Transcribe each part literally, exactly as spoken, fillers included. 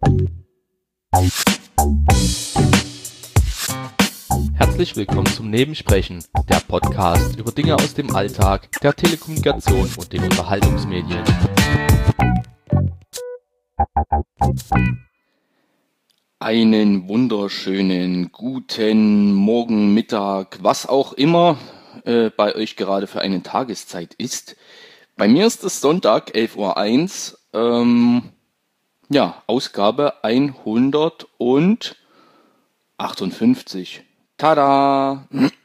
Herzlich willkommen zum Nebensprechen, der Podcast über Dinge aus dem Alltag, der Telekommunikation und den Unterhaltungsmedien. Einen wunderschönen guten Morgen, Mittag, was auch immer äh, bei euch gerade für eine Tageszeit ist. Bei mir ist es Sonntag, elf Uhr eins, ähm, ja, Ausgabe hundertachtundfünfzig. Tada!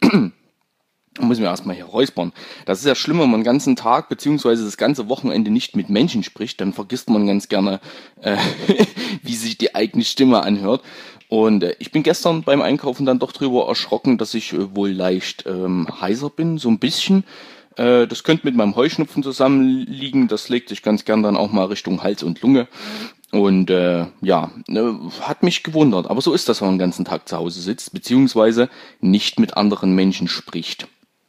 Da muss ich mir erstmal hier räuspern. Das ist ja schlimm, wenn man den ganzen Tag beziehungsweise das ganze Wochenende nicht mit Menschen spricht, dann vergisst man ganz gerne, äh, wie sich die eigene Stimme anhört. Und äh, ich bin gestern beim Einkaufen dann doch drüber erschrocken, dass ich äh, wohl leicht ähm, heiser bin, so ein bisschen. Äh, das könnte mit meinem Heuschnupfen zusammenliegen, das legt sich ganz gern dann auch mal Richtung Hals und Lunge. Und äh, ja, ne, hat mich gewundert. Aber so ist das, wenn man den ganzen Tag zu Hause sitzt, beziehungsweise nicht mit anderen Menschen spricht.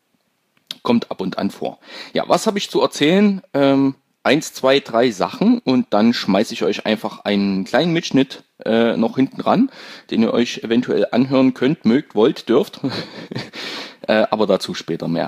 Kommt ab und an vor. Ja, was habe ich zu erzählen? Ähm, eins, zwei, drei Sachen und dann schmeiße ich euch einfach einen kleinen Mitschnitt äh, noch hinten ran, den ihr euch eventuell anhören könnt, mögt, wollt, dürft. äh, aber dazu später mehr.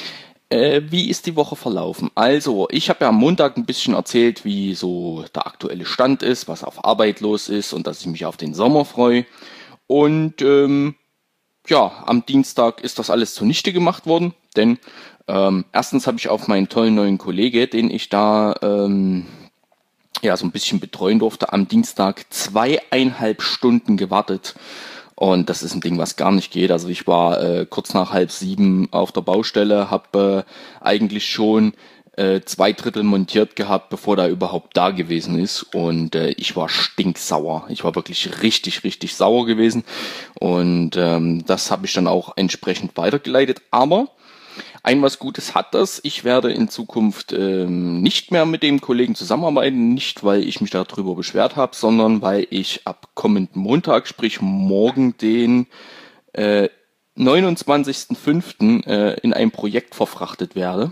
Äh, wie ist die Woche verlaufen? Also, ich habe ja am Montag ein bisschen erzählt, wie so der aktuelle Stand ist, was auf Arbeit los ist und dass ich mich auf den Sommer freue. Und ähm, ja, am Dienstag ist das alles zunichte gemacht worden, denn ähm, erstens habe ich auf meinen tollen neuen Kollege, den ich da ähm, ja so ein bisschen betreuen durfte, am Dienstag zweieinhalb Stunden gewartet. Und das ist ein Ding, was gar nicht geht. Also ich war äh, kurz nach halb sieben auf der Baustelle, habe äh, eigentlich schon äh, zwei Drittel montiert gehabt, bevor der überhaupt da gewesen ist. Und äh, ich war stinksauer. Ich war wirklich richtig, richtig sauer gewesen. Und ähm, das habe ich dann auch entsprechend weitergeleitet. Aber ein was Gutes hat das. Ich werde in Zukunft ähm, nicht mehr mit dem Kollegen zusammenarbeiten, nicht weil ich mich darüber beschwert habe, sondern weil ich ab kommenden Montag, sprich morgen den äh, neunundzwanzigsten fünften äh, in ein Projekt verfrachtet werde.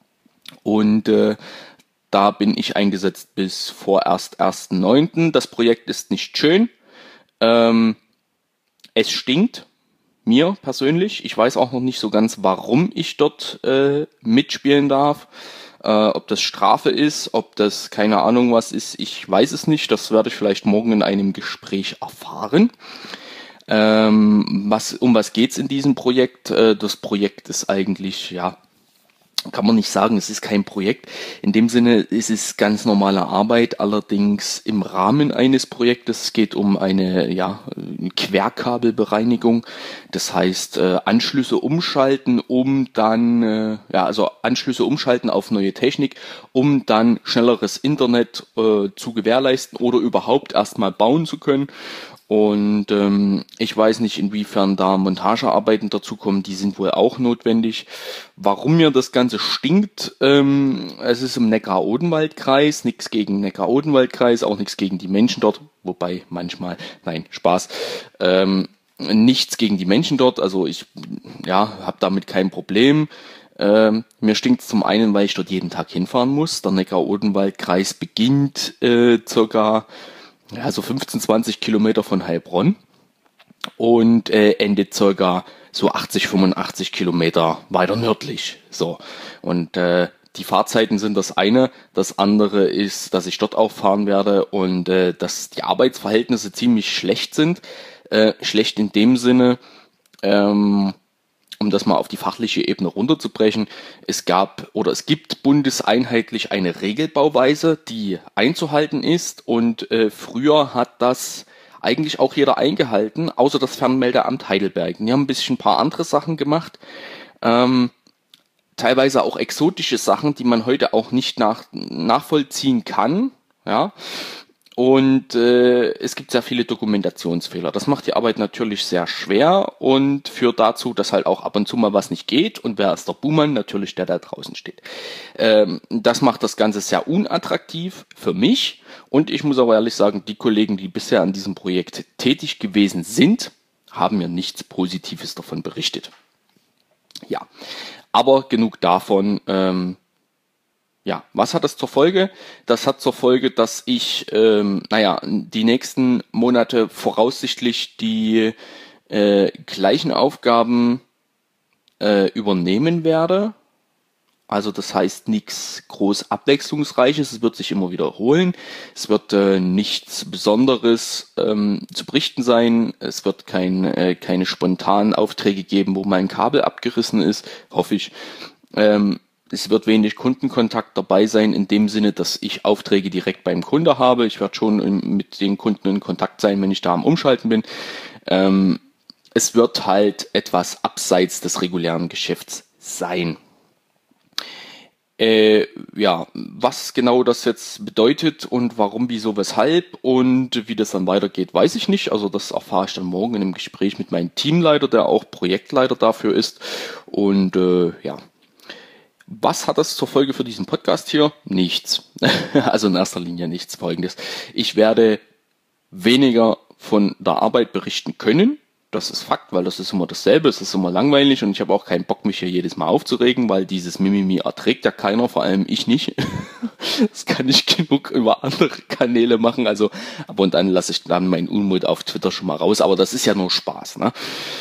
Und äh, da bin ich eingesetzt bis vorerst ersten neunten Das Projekt ist nicht schön. Ähm, es stinkt. Mir persönlich. Ich weiß auch noch nicht so ganz, warum ich dort äh, mitspielen darf. Äh, ob das Strafe ist, ob das keine Ahnung was ist, ich weiß es nicht. Das werde ich vielleicht morgen in einem Gespräch erfahren. Ähm, was, um was geht's in diesem Projekt? Äh, das Projekt ist eigentlich, ja, kann man nicht sagen, es ist kein Projekt. In dem Sinne ist es ganz normale Arbeit, allerdings im Rahmen eines Projektes. Es geht um eine ja, Querkabelbereinigung. Das heißt, äh, Anschlüsse umschalten, um dann, äh, ja, also Anschlüsse umschalten auf neue Technik, um dann schnelleres Internet äh, zu gewährleisten oder überhaupt erstmal bauen zu können. Und ähm, ich weiß nicht, inwiefern da Montagearbeiten dazukommen, die sind wohl auch notwendig. Warum mir das Ganze stinkt, ähm, es ist im Neckar-Odenwald-Kreis, nichts gegen Neckar-Odenwald-Kreis, auch nichts gegen die Menschen dort, wobei manchmal, nein, Spaß, ähm, nichts gegen die Menschen dort, also ich ja, habe damit kein Problem. Ähm, mir stinkt es zum einen, weil ich dort jeden Tag hinfahren muss. Der Neckar-Odenwald-Kreis beginnt äh, circa ja, so fünfzehn, zwanzig Kilometer von Heilbronn und äh, endet circa so achtzig, fünfundachtzig Kilometer weiter nördlich. So. Und äh, die Fahrzeiten sind das eine. Das andere ist, dass ich dort auch fahren werde und äh, dass die Arbeitsverhältnisse ziemlich schlecht sind. Äh, schlecht in dem Sinne, ähm, um das mal auf die fachliche Ebene runterzubrechen, es gab oder es gibt bundeseinheitlich eine Regelbauweise, die einzuhalten ist und äh, früher hat das eigentlich auch jeder eingehalten, außer das Fernmeldeamt Heidelberg. Die haben ein bisschen ein paar andere Sachen gemacht, ähm, teilweise auch exotische Sachen, die man heute auch nicht nach, nachvollziehen kann, ja. Und äh, es gibt sehr viele Dokumentationsfehler. Das macht die Arbeit natürlich sehr schwer und führt dazu, dass halt auch ab und zu mal was nicht geht. Und wer ist der Buhmann? Natürlich der, der draußen steht. Ähm, das macht das Ganze sehr unattraktiv für mich. Und ich muss aber ehrlich sagen, die Kollegen, die bisher an diesem Projekt tätig gewesen sind, haben mir nichts Positives davon berichtet. Ja, aber genug davon. Ähm, ja, was hat das zur Folge? Das hat zur Folge, dass ich, ähm, naja, die nächsten Monate voraussichtlich die äh, gleichen Aufgaben äh, übernehmen werde. Also das heißt nichts groß Abwechslungsreiches, es wird sich immer wiederholen, es wird äh, nichts Besonderes ähm, zu berichten sein, es wird kein, äh, keine spontanen Aufträge geben, wo mein Kabel abgerissen ist, hoffe ich. Ähm, es wird wenig Kundenkontakt dabei sein, in dem Sinne, dass ich Aufträge direkt beim Kunde habe. Ich werde schon in, mit den Kunden in Kontakt sein, wenn ich da am Umschalten bin. Ähm, es wird halt etwas abseits des regulären Geschäfts sein. Äh, ja, was genau das jetzt bedeutet und warum, wieso, weshalb und wie das dann weitergeht, weiß ich nicht. Also das erfahre ich dann morgen in einem Gespräch mit meinem Teamleiter, der auch Projektleiter dafür ist. Und äh, ja, was hat das zur Folge für diesen Podcast hier? Nichts. Also in erster Linie nichts. Folgendes. Ich werde weniger von der Arbeit berichten können. Das ist Fakt, weil das ist immer dasselbe, es ist immer langweilig und ich habe auch keinen Bock, mich hier jedes Mal aufzuregen, weil dieses Mimimi erträgt ja keiner, vor allem ich nicht. Das kann ich genug über andere Kanäle machen, also ab und an lasse ich dann meinen Unmut auf Twitter schon mal raus, aber das ist ja nur Spaß, ne?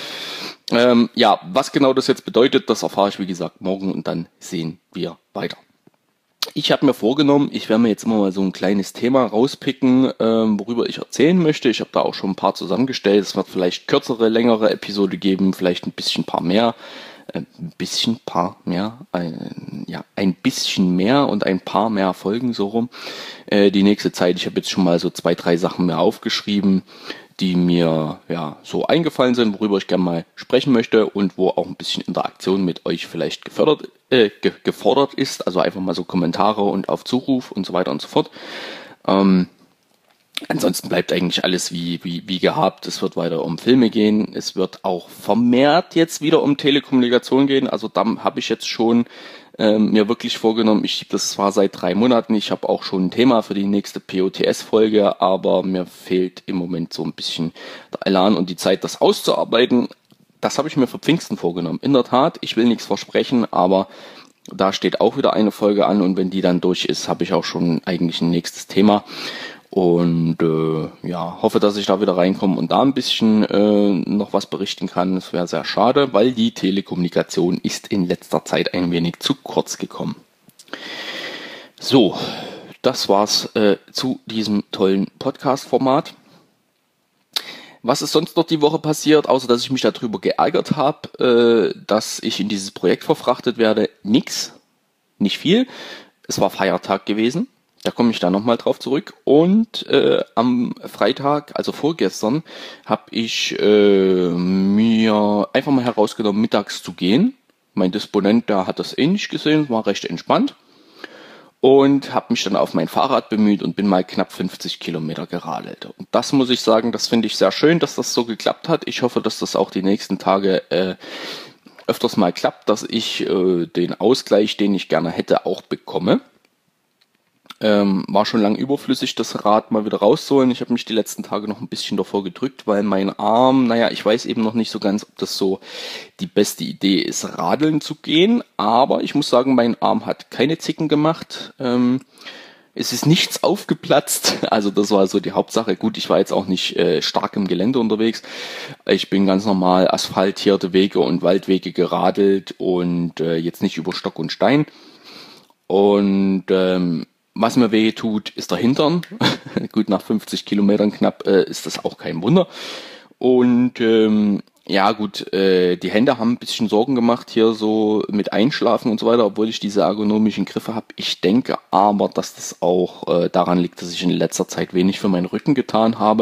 Ähm, ja, was genau das jetzt bedeutet, das erfahre ich wie gesagt morgen und dann sehen wir weiter. Ich habe mir vorgenommen, ich werde mir jetzt immer mal so ein kleines Thema rauspicken, ähm, worüber ich erzählen möchte. Ich habe da auch schon ein paar zusammengestellt. Es wird vielleicht kürzere, längere Episode geben, vielleicht ein bisschen paar mehr, äh, ein bisschen paar mehr, ein, ja, ein bisschen mehr und ein paar mehr Folgen so rum. Äh, die nächste Zeit, ich habe jetzt schon mal so zwei, drei Sachen mehr aufgeschrieben, die mir ja so eingefallen sind, worüber ich gerne mal sprechen möchte und wo auch ein bisschen Interaktion mit euch vielleicht gefördert, äh, ge gefordert ist. Also einfach mal so Kommentare und auf Zuruf und so weiter und so fort. Ähm, ansonsten bleibt eigentlich alles wie, wie, wie gehabt. Es wird weiter um Filme gehen. Es wird auch vermehrt jetzt wieder um Telekommunikation gehen. Also da habe ich jetzt schon ähm, mir wirklich vorgenommen, ich schiebe das zwar seit drei Monaten, ich habe auch schon ein Thema für die nächste P O T S-Folge, aber mir fehlt im Moment so ein bisschen der Elan und die Zeit, das auszuarbeiten. Das habe ich mir für Pfingsten vorgenommen. In der Tat, ich will nichts versprechen, aber da steht auch wieder eine Folge an und wenn die dann durch ist, habe ich auch schon eigentlich ein nächstes Thema. Und äh, ja, hoffe, dass ich da wieder reinkomme und da ein bisschen äh, noch was berichten kann. Das wäre sehr schade, weil die Telekommunikation ist in letzter Zeit ein wenig zu kurz gekommen. So, das war's äh, zu diesem tollen Podcast-Format. Was ist sonst noch die Woche passiert, außer dass ich mich darüber geärgert habe, äh, dass ich in dieses Projekt verfrachtet werde? Nix, nicht viel. Es war Feiertag gewesen. Da komme ich da nochmal drauf zurück. Und äh, am Freitag, also vorgestern, habe ich äh, mir einfach mal herausgenommen, mittags zu gehen. Mein Disponent, der hat das eh nicht gesehen, war recht entspannt. Und habe mich dann auf mein Fahrrad bemüht und bin mal knapp fünfzig Kilometer geradelt. Und das muss ich sagen, das finde ich sehr schön, dass das so geklappt hat. Ich hoffe, dass das auch die nächsten Tage äh, öfters mal klappt, dass ich äh, den Ausgleich, den ich gerne hätte, auch bekomme. Ähm, war schon lang überflüssig, das Rad mal wieder rauszuholen. Ich habe mich die letzten Tage noch ein bisschen davor gedrückt, weil mein Arm, naja, ich weiß eben noch nicht so ganz, ob das so die beste Idee ist, radeln zu gehen. Aber ich muss sagen, mein Arm hat keine Zicken gemacht. Ähm, es ist nichts aufgeplatzt. Also das war so die Hauptsache. Gut, ich war jetzt auch nicht äh, stark im Gelände unterwegs. Ich bin ganz normal asphaltierte Wege und Waldwege geradelt und äh, jetzt nicht über Stock und Stein. Und ähm, was mir weh tut, ist der Hintern. Gut, nach fünfzig Kilometern knapp äh, ist das auch kein Wunder. Und ähm, ja gut, äh, die Hände haben ein bisschen Sorgen gemacht hier so mit Einschlafen und so weiter, obwohl ich diese ergonomischen Griffe habe. Ich denke aber, dass das auch äh, daran liegt, dass ich in letzter Zeit wenig für meinen Rücken getan habe.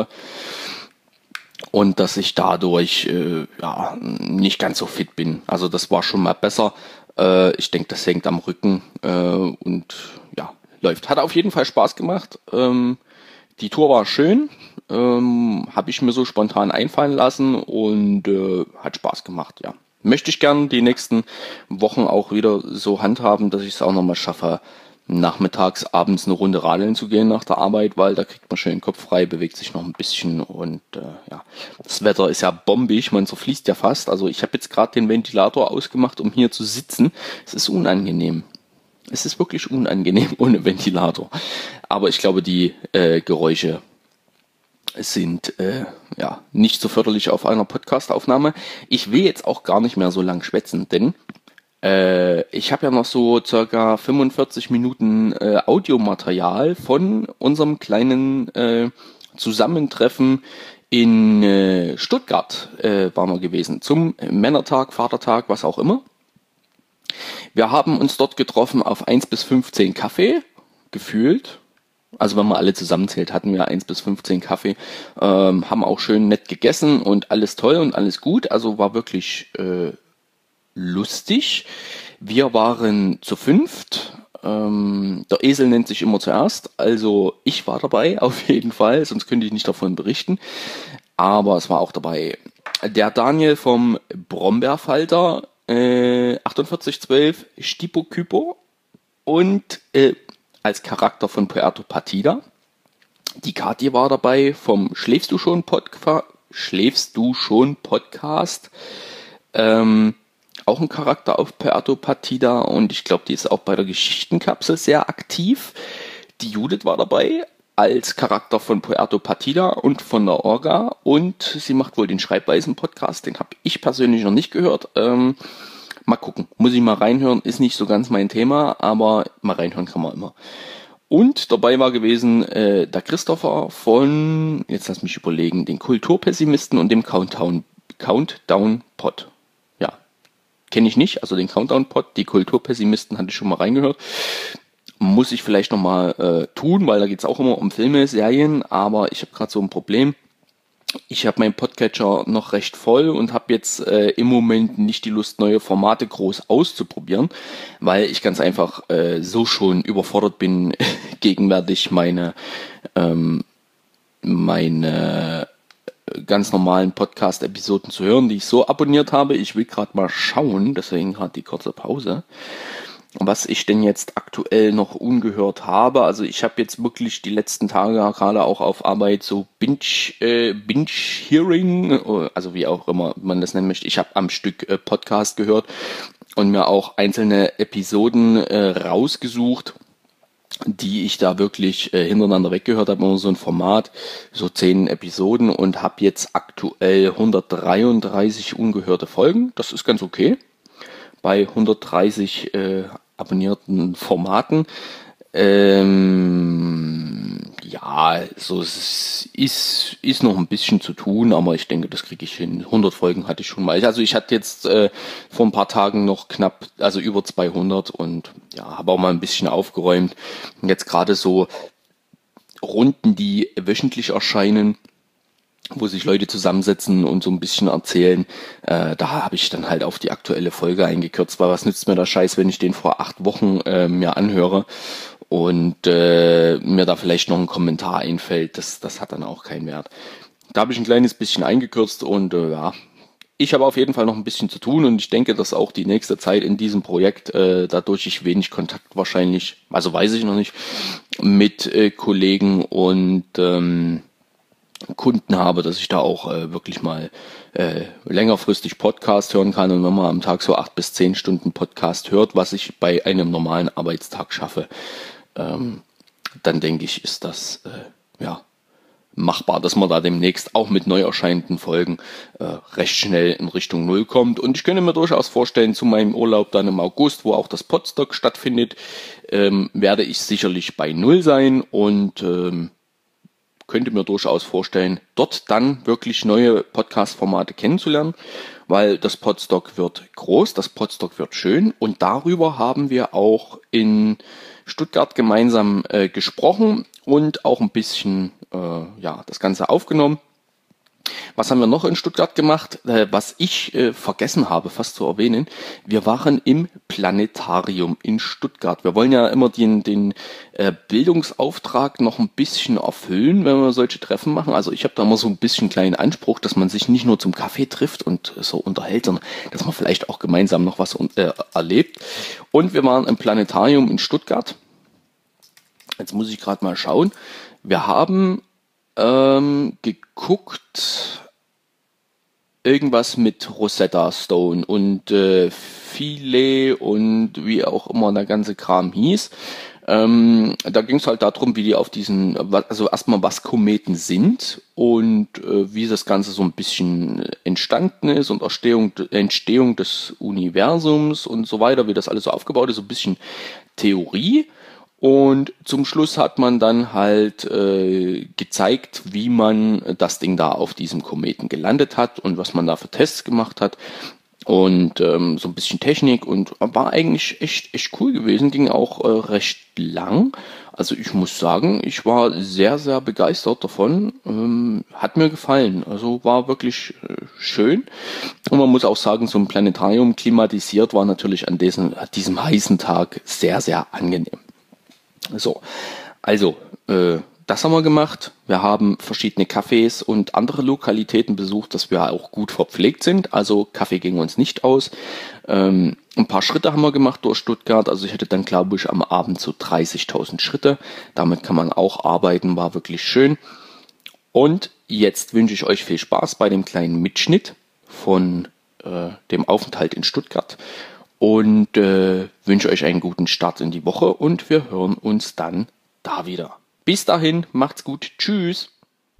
Und dass ich dadurch äh, ja nicht ganz so fit bin. Also das war schon mal besser. Äh, ich denke, das hängt am Rücken äh, und ja, läuft. Hat auf jeden Fall Spaß gemacht. Ähm, die Tour war schön. Ähm, habe ich mir so spontan einfallen lassen und äh, hat Spaß gemacht, ja. Möchte ich gern die nächsten Wochen auch wieder so handhaben, dass ich es auch nochmal schaffe, nachmittags, abends eine Runde radeln zu gehen nach der Arbeit, weil da kriegt man schön den Kopf frei, bewegt sich noch ein bisschen und äh, ja, das Wetter ist ja bombig, man zerfließt ja fast. Also ich habe jetzt gerade den Ventilator ausgemacht, um hier zu sitzen. Es ist unangenehm. Es ist wirklich unangenehm ohne Ventilator. Aber ich glaube, die äh, Geräusche sind äh, ja nicht so förderlich auf einer Podcast-Aufnahme. Ich will jetzt auch gar nicht mehr so lang schwätzen, denn äh, ich habe ja noch so circa fünfundvierzig Minuten äh, Audiomaterial von unserem kleinen äh, Zusammentreffen in äh, Stuttgart äh, waren wir gewesen, zum Männertag, Vatertag, was auch immer. Wir haben uns dort getroffen auf eins bis fünfzehn Kaffee, gefühlt. Also wenn man alle zusammenzählt, hatten wir eins bis fünfzehn Kaffee, ähm, haben auch schön nett gegessen und alles toll und alles gut. Also war wirklich äh, lustig. Wir waren zu fünft. Ähm, der Esel nennt sich immer zuerst. Also ich war dabei, auf jeden Fall, sonst könnte ich nicht davon berichten. Aber es war auch dabei der Daniel vom Brombeerfalter, äh, achtundvierzig zwölf Stipo Kypo und äh, als Charakter von Puerto Partida. Die Kathi war dabei vom Schläfst du schon Podcast, Schläfst du schon Podcast. Ähm, auch ein Charakter auf Puerto Partida und ich glaube, die ist auch bei der Geschichtenkapsel sehr aktiv. Die Judith war dabei als Charakter von Puerto Partida und von der Orga und sie macht wohl den Schreibweisen-Podcast, den habe ich persönlich noch nicht gehört. Ähm, mal gucken, muss ich mal reinhören, ist nicht so ganz mein Thema, aber mal reinhören kann man immer. Und dabei war gewesen äh, der Christopher von, jetzt lass mich überlegen, den Kulturpessimisten und dem Countdown, Countdown Pod. Ja, kenne ich nicht, also den Countdown Pod, die Kulturpessimisten hatte ich schon mal reingehört. Muss ich vielleicht nochmal äh, tun, weil da geht es auch immer um Filme, Serien, aber ich habe gerade so ein Problem. Ich habe meinen Podcatcher noch recht voll und habe jetzt äh, im Moment nicht die Lust, neue Formate groß auszuprobieren, weil ich ganz einfach äh, so schon überfordert bin, gegenwärtig meine, ähm, meine ganz normalen Podcast-Episoden zu hören, die ich so abonniert habe. Ich will gerade mal schauen, deswegen gerade die kurze Pause, was ich denn jetzt aktuell noch ungehört habe. Also ich habe jetzt wirklich die letzten Tage gerade auch auf Arbeit so Binge, äh, Binge-Hearing, also wie auch immer man das nennen möchte. Ich habe am Stück äh, Podcast gehört und mir auch einzelne Episoden äh, rausgesucht, die ich da wirklich äh, hintereinander weggehört habe. Immer so ein Format, so zehn Episoden und habe jetzt aktuell hundertdreiunddreißig ungehörte Folgen. Das ist ganz okay. Bei hundertdreißig äh, abonnierten Formaten. Ähm, ja, so es ist, ist noch ein bisschen zu tun, aber ich denke, das kriege ich hin. hundert Folgen hatte ich schon mal. Also ich hatte jetzt äh, vor ein paar Tagen noch knapp, also über zweihundert und ja, habe auch mal ein bisschen aufgeräumt. Und jetzt gerade so Runden, die wöchentlich erscheinen, wo sich Leute zusammensetzen und so ein bisschen erzählen, äh, da habe ich dann halt auf die aktuelle Folge eingekürzt, weil was nützt mir der Scheiß, wenn ich den vor acht Wochen äh, mir anhöre und äh, mir da vielleicht noch ein Kommentar einfällt, das, das hat dann auch keinen Wert. Da habe ich ein kleines bisschen eingekürzt und äh, ja, ich habe auf jeden Fall noch ein bisschen zu tun und ich denke, dass auch die nächste Zeit in diesem Projekt, äh, dadurch ich wenig Kontakt wahrscheinlich, also weiß ich noch nicht, mit äh, Kollegen und ähm, Kunden habe, dass ich da auch äh, wirklich mal äh, längerfristig Podcast hören kann und wenn man am Tag so acht bis zehn Stunden Podcast hört, was ich bei einem normalen Arbeitstag schaffe, ähm, dann denke ich, ist das äh, ja machbar, dass man da demnächst auch mit neu erscheinenden Folgen äh, recht schnell in Richtung Null kommt. Und ich könnte mir durchaus vorstellen, zu meinem Urlaub dann im August, wo auch das Podstock stattfindet, ähm, werde ich sicherlich bei Null sein und ähm, könnte mir durchaus vorstellen, dort dann wirklich neue Podcast-Formate kennenzulernen, weil das Podstock wird groß, das Podstock wird schön und darüber haben wir auch in Stuttgart gemeinsam äh, gesprochen und auch ein bisschen äh, ja, das Ganze aufgenommen. Was haben wir noch in Stuttgart gemacht? Äh, was ich äh, vergessen habe, fast zu erwähnen. Wir waren im Planetarium in Stuttgart. Wir wollen ja immer den, den äh, Bildungsauftrag noch ein bisschen erfüllen, wenn wir solche Treffen machen. Also ich habe da immer so ein bisschen kleinen Anspruch, dass man sich nicht nur zum Kaffee trifft und äh, so unterhält, sondern dass man vielleicht auch gemeinsam noch was äh, erlebt. Und wir waren im Planetarium in Stuttgart. Jetzt muss ich gerade mal schauen. Wir haben ähm, geguckt, irgendwas mit Rosetta Stone und äh, Filet und wie auch immer der ganze Kram hieß. Ähm, da ging es halt darum, wie die auf diesen, also erstmal was Kometen sind und äh, wie das Ganze so ein bisschen entstanden ist und Entstehung, Entstehung des Universums und so weiter, wie das alles so aufgebaut ist, so ein bisschen Theorie. Und zum Schluss hat man dann halt äh, gezeigt, wie man das Ding da auf diesem Kometen gelandet hat und was man da für Tests gemacht hat. Und ähm, so ein bisschen Technik und war eigentlich echt echt cool gewesen, ging auch äh, recht lang. Also ich muss sagen, ich war sehr, sehr begeistert davon. Ähm, hat mir gefallen. Also war wirklich äh, schön. Und man muss auch sagen, so ein Planetarium klimatisiert war natürlich an diesem, an diesem heißen Tag sehr, sehr angenehm. So, also äh, das haben wir gemacht. Wir haben verschiedene Cafés und andere Lokalitäten besucht, dass wir auch gut verpflegt sind. Also Kaffee ging uns nicht aus. Ähm, ein paar Schritte haben wir gemacht durch Stuttgart. Also ich hätte dann, glaube ich, am Abend so dreißigtausend Schritte. Damit kann man auch arbeiten, war wirklich schön. Und jetzt wünsche ich euch viel Spaß bei dem kleinen Mitschnitt von äh, dem Aufenthalt in Stuttgart. Und äh, wünsche euch einen guten Start in die Woche und wir hören uns dann da wieder. Bis dahin, macht's gut. Tschüss.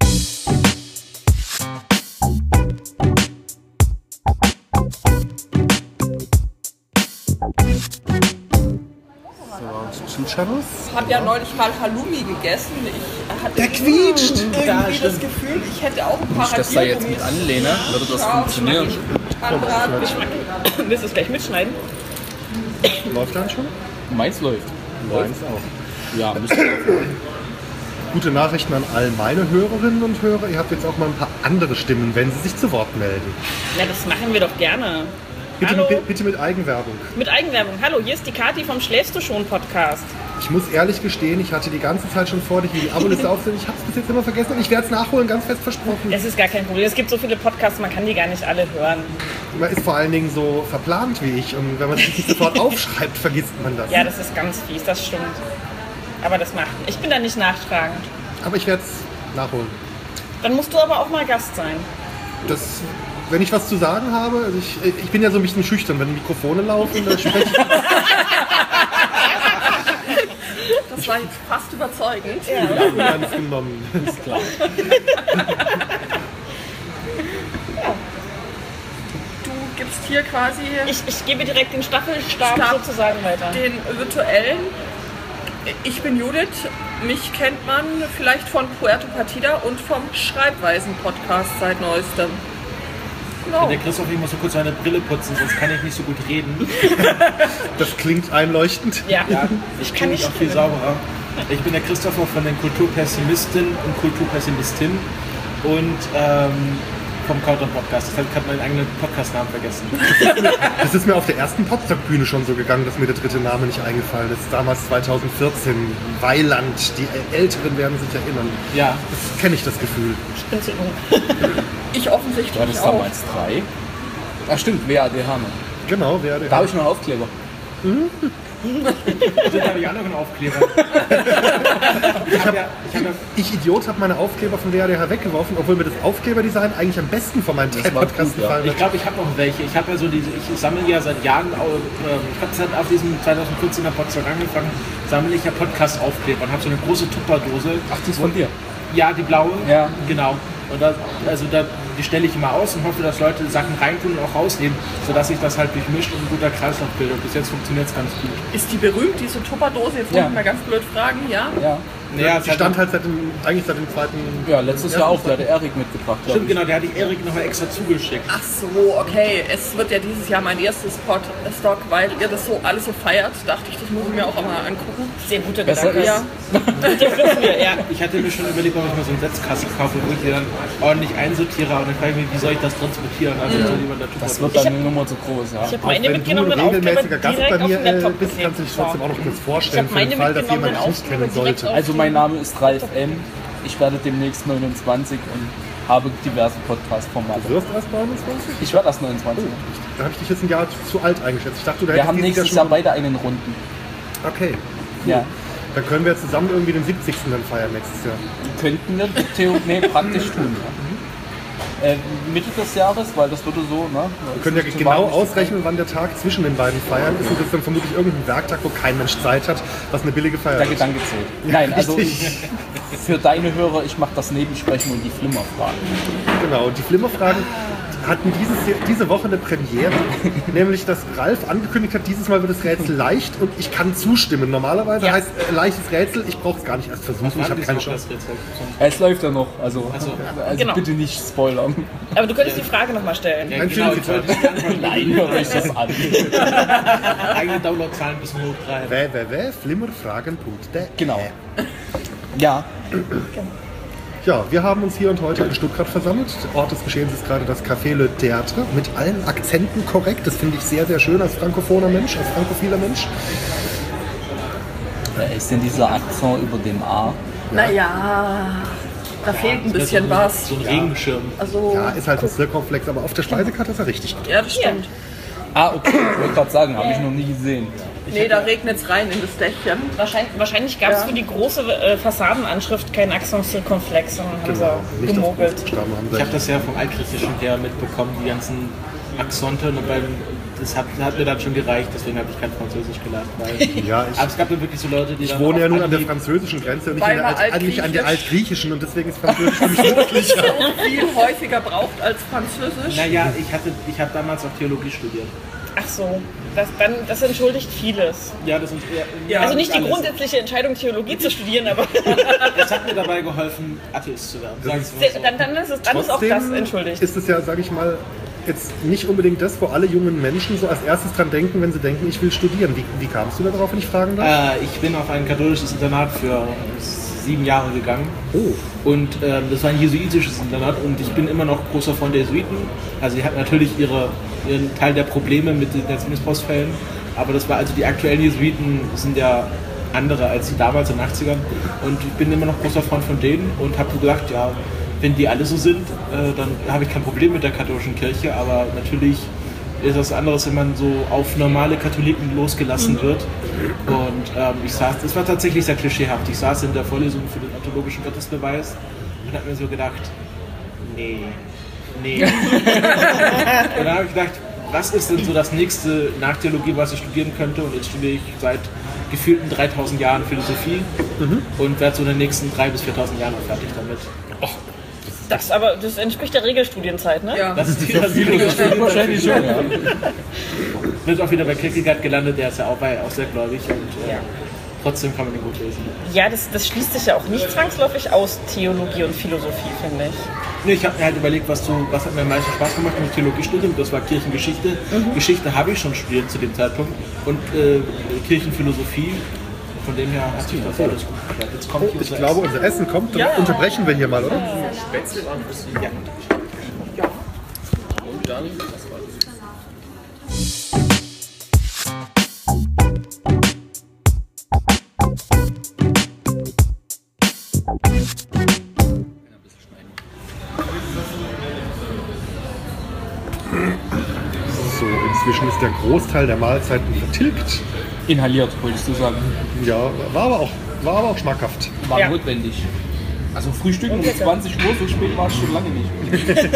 Zuschauers? Ich habe ja neulich mal Halloumi gegessen. Ich hatte Der quietscht! irgendwie Ja, das stimmt. Gefühl, ich hätte auch ein paar Ich das da jetzt mit anlehne, würde das funktionieren. Willst du es gleich mitschneiden? Läuft dann schon? Meins läuft. Meins auch. Ja, müsste laufen. Gute Nachrichten an all meine Hörerinnen und Hörer. Ihr habt jetzt auch mal ein paar andere Stimmen, wenn sie sich zu Wort melden. Ja, das machen wir doch gerne. Bitte, Hallo. bi- bitte mit Eigenwerbung. Mit Eigenwerbung. Hallo, hier ist die Kathi vom Schläfst du schon Podcast. Ich muss ehrlich gestehen, ich hatte die ganze Zeit schon vor, dich hier die Abo-Liste aufzunehmen. Ich habe es bis jetzt immer vergessen und ich werde es nachholen, ganz fest versprochen. Das ist gar kein Problem. Es gibt so viele Podcasts, man kann die gar nicht alle hören. Man ist vor allen Dingen so verplant wie ich und wenn man sich nicht sofort aufschreibt, vergisst man das. Ja, das ist ganz fies, das stimmt. Aber das macht. Ich bin da nicht nachtragend. Aber ich werde es nachholen. Dann musst du aber auch mal Gast sein. Das, wenn ich was zu sagen habe, also ich, ich bin ja so ein bisschen schüchtern, wenn Mikrofone laufen, da spreche ich. Das war jetzt fast überzeugend. Ja, ganz genommen. Ist klar. Du gibst hier quasi Ich, ich gebe direkt den Staffelstab Stab. sozusagen weiter. den virtuellen. Ich bin Judith. Mich kennt man vielleicht von Puerto Partida und vom Schreibweisen-Podcast seit neuestem. Genau. Der Christoph, ich muss so kurz seine Brille putzen, sonst kann ich nicht so gut reden. Das klingt einleuchtend. Ja, Ja, ich ich kann bin nicht auch viel reden. sauberer. Ich bin der Christopher von den Kulturpessimisten und Kulturpessimistin und ähm, vom Countdown Podcast. Ich habe gerade meinen eigenen Podcast-Namen vergessen. Das ist mir auf der ersten Potsdam-Bühne schon so gegangen, dass mir der dritte Name nicht eingefallen ist. Damals zweitausendvierzehn, Weiland. Die Älteren werden sich erinnern. Ja, Das kenne ich, das Gefühl. Ich bin zu jung. Ich offensichtlich War das auch. damals drei? Ach stimmt, W A D Hane. Genau, wer der. Da habe ich noch einen Aufkleber. sind da die anderen Aufkleber. Ich habe ja, ich hab ja, Ich Idiot habe meine Aufkleber von W A D H weggeworfen, obwohl mir das Aufkleberdesign eigentlich am besten von meinen drei war Podcasts gut, ja. gefallen ich hat. glaube, ich habe noch welche. Ich habe ja so diese, ich sammle ja seit Jahren, äh, ich habe seit auf diesem zweitausendvierzehner Podcast angefangen, sammle ich ja Podcast-Aufkleber und habe so eine große Tupperdose. Ach, die ist von dir. Ja, die blaue. Ja. Genau. Und da, also da, die stelle ich immer aus und hoffe, dass Leute Sachen reintun und auch rausnehmen, sodass sich das halt durchmischt und ein guter Kreislauf bildet. Bis jetzt funktioniert es ganz gut. Ist die berühmt, diese Tupperdose? Jetzt Ja. muss ich mal ganz blöd fragen, ja? Ja. Naja, Die stand halt seit dem, eigentlich seit dem zweiten. Ja, letztes Jahr auch. Da hat der Erik mitgebracht, glaube Stimmt, ich. genau, der hat die Erik nochmal extra zugeschickt. Ach so, okay. Es wird ja dieses Jahr mein erstes Podstock, weil ihr das so alles so feiert. Dachte ich, das muss ich mir auch einmal angucken. Sehr guter Besser Gedanke. ist- Ja. Das wissen wir, ja. Ich hatte mir schon überlegt, ob ich mal so eine Setzkasse kaufe, wo ich die dann ordentlich einsortiere und dann frage ich mich, wie soll ich das transportieren? Also so lieber in der Das Tupperdose. wird dann eine Nummer zu groß, ja. Ich habe Auch meine wenn du ein mitgenommen und regelmäßiger Gast bei direkt auf mir den äh, Laptop bist, kannst du dich trotzdem auch noch kurz vorstellen, Ich für hab den meine Fall, dass jemand mitgenommen dich nicht und kennen direkt sollte. auf- Also mein Name ist Ralf M. Ich werde demnächst neunundzwanzig und habe diverse Podcast-Formate. Du wirst erst neunundzwanzig? Ich werde erst neunundzwanzig. Da habe ich dich jetzt ein Jahr zu alt eingeschätzt. Ich dachte, du Wir hättest haben dieses nächstes Jahr Jahr beide einen Runden. schon... Okay, Ja. dann können wir zusammen irgendwie den siebzigsten dann feiern nächstes Jahr. Könnten wir Theo nee, praktisch tun. Ja. Äh, Mitte des Jahres, weil das würde so, ne? Wir können ja genau ausrechnen, wann der Tag zwischen den beiden Feiern ist. Und das ist dann vermutlich irgendein Werktag, wo kein Mensch Zeit hat, was eine billige Feier Der ist. Gedanke zählt. Nein, also für deine Hörer, ich mache das Nebensprechen und die Flimmerfragen. Genau, und die Flimmerfragen hatten dieses, diese Woche eine Premiere, nämlich dass Ralf angekündigt hat, dieses Mal wird das Rätsel leicht und ich kann zustimmen. Normalerweise Ja. heißt äh, leichtes Rätsel, ich brauche es gar nicht erst versuchen, ich habe keine Chance. Es läuft ja noch, also, Also, also genau. bitte nicht spoilern. Aber du könntest die Frage nochmal stellen. Ja, Ein genau, ich Filmzitat. wollte nicht antworten. Nein, hört euch das an. Eigene Downloadzahlen ein bisschen hochtreiben. w w w punkt flimmerfragen punkt d e Genau. Ja, Ja, wir haben uns hier und heute in Stuttgart versammelt. Ort des Geschehens ist gerade das Café Le Théâtre mit allen Akzenten korrekt. Das finde ich sehr, sehr schön als frankophoner Mensch, als frankophiler Mensch. wer ist denn dieser Akzent über dem A? Naja, da fehlt ein bisschen was. So ein Regenschirm. Also, Ja, ist halt ein Zirkonflex, aber auf der Speisekarte ist er richtig gut. ja, das stimmt. Ah, okay, ich wollte gerade sagen, habe ich noch nie gesehen. Nee, da regnet es rein in das Dächchen. Wahrscheinlich, wahrscheinlich gab es Ja. für die große äh, Fassadenanschrift keinen Accent circonflex, sondern haben Genau, sie nicht auf gemogelt. Buchstaben haben Ich sie. habe das ja vom Altgriechischen her mitbekommen, die ganzen Akzente. Und beim, das hat, hat mir dann schon gereicht, deswegen habe ich kein Französisch gelernt. Weil, Ja, ich- aber es gab dann wirklich so Leute, die Ich dann wohne auf ja nun an der Anhieb- französischen Grenze und nicht, Weil an der, wir Alt, nicht an der Altgriechisch- altgriechischen und deswegen ist Französisch für mich nützlicher. So viel häufiger braucht als Französisch. Naja, ich, hatte, ich habe damals auch Theologie studiert. Ach so, das, dann, das entschuldigt vieles. Ja, das sind eher, Ja, Also nicht die alles. grundsätzliche Entscheidung, Theologie zu studieren, aber Das hat mir dabei geholfen, Atheist zu werden. Sagen wir's mal so. dann, dann, ist, es, dann ist auch das Trotzdem entschuldigt. ist es ja, sage ich mal, jetzt nicht unbedingt das, wo alle jungen Menschen so als erstes dran denken, wenn sie denken, ich will studieren. Wie, wie kamst du da drauf, wenn ich fragen darf? Äh, ich bin auf ein katholisches Internat für sieben Jahre gegangen. Oh, Und ähm, das war ein jesuitisches Internat und ich bin immer noch großer Freund der Jesuiten. Also sie hatten natürlich ihre, ihren Teil der Probleme mit den Missbrauchsfällen, aber das war also die aktuellen Jesuiten sind ja andere als die damals in den achtzigern und ich bin immer noch großer Freund von denen und habe gedacht, ja, wenn die alle so sind, äh, dann habe ich kein Problem mit der katholischen Kirche, aber natürlich ist das anderes, wenn man so auf normale Katholiken losgelassen wird. Und ähm, ich saß, das war tatsächlich sehr klischeehaft. Ich saß in der Vorlesung für den ontologischen Gottesbeweis und habe mir so gedacht, nee, nee. Und dann habe ich gedacht, was ist denn so das nächste nach Theologie, was ich studieren könnte? Und jetzt studiere ich seit gefühlten dreitausend Jahren Philosophie und werde so in den nächsten dreitausend bis viertausend Jahren auch fertig damit. Das, aber das entspricht der Regelstudienzeit, ne? Ja. Das ist die Philosophie. Wahrscheinlich schon, ja. Wird auch wieder bei Kierkegaard gelandet, der ist ja auch, war ja auch sehr gläubig und äh, Ja. trotzdem kann man den gut lesen. Ja, das, das schließt sich ja auch nicht zwangsläufig aus, Theologie und Philosophie, finde ich. Nee, ich habe mir halt überlegt, was, du, was hat mir am meisten Spaß gemacht im Theologiestudium. Das war Kirchengeschichte. Geschichte habe ich schon studiert zu dem Zeitpunkt. Und äh, Kirchenphilosophie. Von dem her hat sich das alles gut geklappt. Jetzt kommt hier ich unser glaube, Essen. unser Essen kommt. Dann Ja. unterbrechen wir hier mal, oder? Ja. Und dann, was war das? So, inzwischen ist der Großteil der Mahlzeiten vertilgt. Inhaliert, wolltest du sagen. Ja, war aber auch, war aber auch schmackhaft. War Ja. notwendig. Also Frühstücken um zwanzig Uhr, so spät war es schon lange nicht.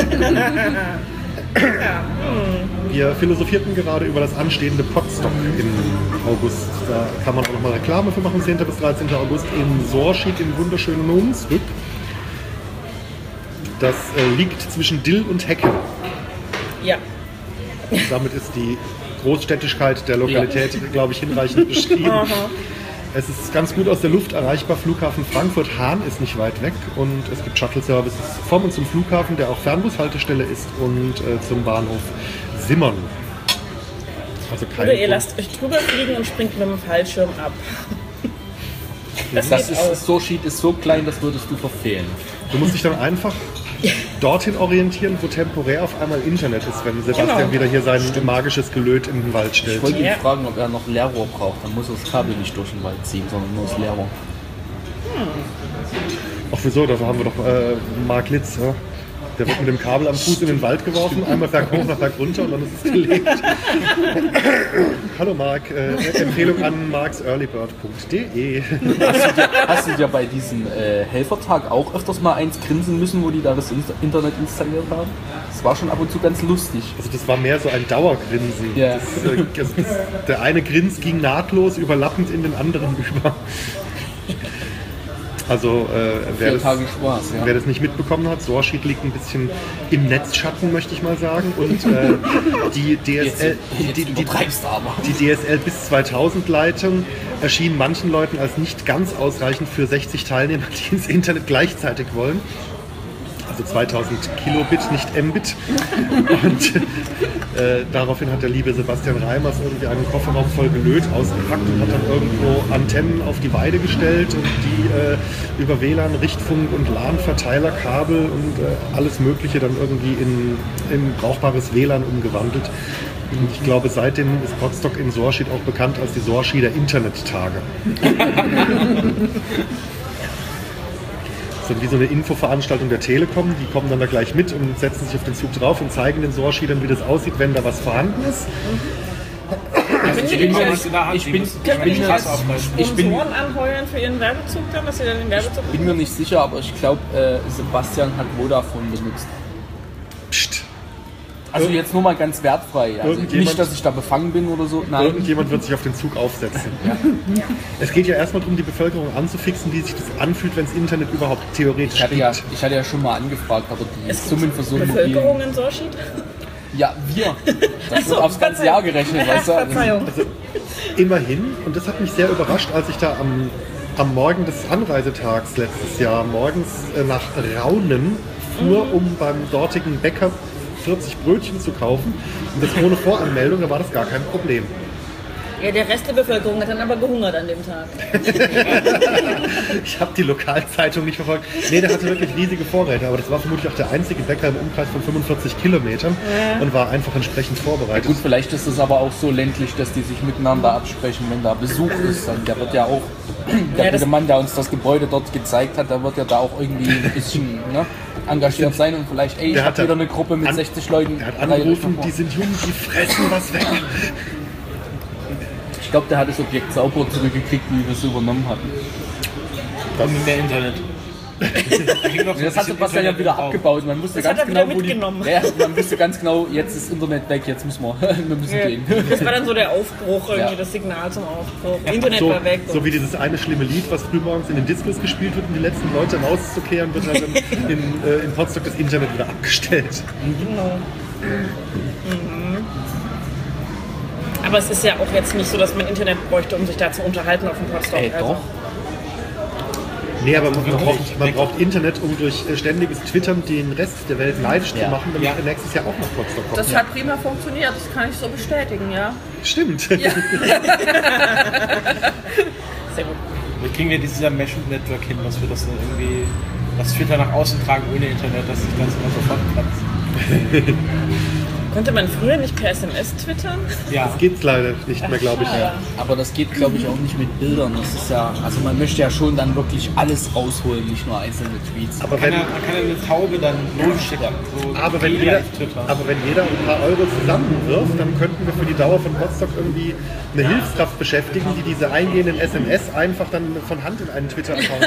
Wir philosophierten gerade über das anstehende Podstock im August. Da kann man auch nochmal Reklame für machen, zehnten bis dreizehnten August in Sorschied im wunderschönen Hunsrück. Das äh, liegt zwischen Dill und Hecke. Ja. Damit ist die Großstädtigkeit der Lokalität, glaube ich, hinreichend beschrieben. Es ist ganz gut aus der Luft erreichbar. Flughafen Frankfurt-Hahn ist nicht weit weg und es gibt Shuttle-Services vom und zum Flughafen, der auch Fernbushaltestelle ist, und äh, zum Bahnhof Simmern. Also kein Oder ihr Grund. lasst euch drüber fliegen und springt mit dem Fallschirm ab. Das, Das geht ist, auch. so Sheet ist so klein, das würdest du verfehlen. Du musst dich dann einfach dorthin orientieren, wo temporär auf einmal Internet ist, wenn Sebastian Genau. wieder hier sein magisches Gelöt in den Wald stellt. Ich wollte ihn Ja. fragen, ob er noch Leerrohr braucht. Dann muss er das Kabel nicht durch den Wald ziehen, sondern nur das Leerrohr. Ach wieso, dafür haben wir doch äh, Mark Litz. Ja? Der wird mit dem Kabel am Fuß in den Wald geworfen, einmal Berg hoch, nach Berg runter und dann ist es gelegt. Hallo Marc, äh, Empfehlung an marks early bird punkt de. Hast du dir, hast du dir bei diesem äh, Helfertag auch öfters mal eins grinsen müssen, wo die da das Internet installiert haben? Das war schon ab und zu ganz lustig. Also das war mehr so ein Dauergrinsen. Ja. Das, äh, das, das, der eine Grins ging nahtlos überlappend in den anderen über. Also äh, wer, Vier das, Tage Spaß, ja. wer das nicht mitbekommen hat, Soarsheet liegt ein bisschen im Netzschatten, möchte ich mal sagen. Und äh, die D S L, Jetzt- die, jetzt die, übertreibst du aber. die D S L bis zweitausend Leitung erschien manchen Leuten als nicht ganz ausreichend für sechzig Teilnehmer, die ins Internet gleichzeitig wollen. Also zweitausend Kilobit, nicht Mbit. Und äh, daraufhin hat der liebe Sebastian Reimers irgendwie einen Kofferraum voll gelöt ausgepackt und hat dann irgendwo Antennen auf die Weide gestellt und die äh, über W L A N, Richtfunk und LAN-Verteilerkabel und äh, alles Mögliche dann irgendwie in, in brauchbares W L A N umgewandelt. Und ich glaube, seitdem ist Potsdok in Soarsheet auch bekannt als die Soarsheeter Internettage. Das ist wie so eine Infoveranstaltung der Telekom, die kommen dann da gleich mit und setzen sich auf den Zug drauf und zeigen den Soarsheetern, wie das aussieht, wenn da was vorhanden ist. Ich bin mir nicht in der Hand. Ich bin, ich ich bin, mir, Tasse aufreißen. ich bin, Sponsoren anheuern für ihren Werbezug dann, dass sie dann den Werbezug bin mir nicht sicher, aber ich glaube, äh, Sebastian hat Vodafone benutzt. Psst. Also jetzt nur mal ganz wertfrei. Also Irgendjemand- nicht, dass ich da befangen bin oder so. Nein. Irgendjemand wird sich auf den Zug aufsetzen. Es geht ja erstmal darum, die Bevölkerung anzufixen, wie sich das anfühlt, wenn das Internet überhaupt theoretisch Ich hatte, ja, gibt. ich hatte ja schon mal angefragt, aber die Es gibt Summen für so Bevölkerung mobilen... in Soarsheet? Ja, wir. Das Ach so, wird aufs ganze Jahr gerechnet, weißt du? Also, Verzeihung. Immerhin, und das hat mich sehr überrascht, als ich da am, am Morgen des Anreisetags letztes Jahr morgens äh, nach Raunen fuhr, um beim dortigen Bäcker vierzig Brötchen zu kaufen. Und das ohne Voranmeldung, da war das gar kein Problem. Ja, der Rest der Bevölkerung hat dann aber gehungert an dem Tag. Ich habe die Lokalzeitung nicht verfolgt. Nee, der hatte wirklich riesige Vorräte, aber das war vermutlich auch der einzige Bäcker im Umkreis von fünfundvierzig Kilometern und war einfach entsprechend vorbereitet. gut, vielleicht ist es aber auch so ländlich, dass die sich miteinander absprechen, wenn da Besuch ist. Dann der wird ja auch, der Ja, das- gute Mann, der uns das Gebäude dort gezeigt hat, der wird ja da auch irgendwie ein bisschen ne, engagiert sein und vielleicht, ey, ich Der habe hat wieder da eine Gruppe mit an- sechzig Leuten. Er hat drei angerufen, Leute die sind jung, die fressen was weg. Ich glaube, der hat das Objekt sauber zurückgekriegt, wie wir es übernommen hatten. Und mit mehr Internet. Das hat Sebastian ja wieder abgebaut. Man wusste Das hat ganz er wieder genau, wo die, mitgenommen. ja, man wusste ganz genau, jetzt ist Internet weg, jetzt müssen wir, wir müssen Ja. gehen. Das war dann so der Aufbruch, irgendwie Ja. das Signal zum Aufbruch. Internet So, war weg. so wie dieses eine schlimme Lied, was frühmorgens in den Diskos gespielt wird, um die letzten Leute rauszukehren, wird halt in, in, äh, in Potsdok das Internet wieder abgestellt. Genau. Mhm. Aber es ist ja auch jetzt nicht so, dass man Internet bräuchte, um sich da zu unterhalten auf dem Potsdok. Ey, doch. Nee, aber man braucht, man braucht Internet, um durch äh, ständiges Twittern den Rest der Welt neidisch zu Ja. machen, damit Ja. er nächstes Jahr auch nach Potsdok kommt. Das hat prima funktioniert, das kann ich so bestätigen, ja. Stimmt. Sehr gut. Wir kriegen ja dieses Jahr Mesh Network hin, dass wir das dann irgendwie, das Twitter nach außen tragen ohne Internet, dass sich das immer sofort platzt. Konnte man früher nicht per S M S twittern? Ja. Das geht's leider nicht mehr, glaube ich. schade. Aber das geht, glaube ich, auch nicht mit Bildern. Das ist ja, also man möchte ja schon dann wirklich alles rausholen, nicht nur einzelne Tweets. Aber Kann wenn, er, man kann ja eine Taube dann losschicken. So aber, wenn wie jeder, auf Twitter. aber wenn jeder ein paar Euro zusammenwirft, dann könnten wir für die Dauer von Potsdok irgendwie eine Hilfskraft beschäftigen, die diese eingehenden S M S einfach dann von Hand in einen Twitter-Account.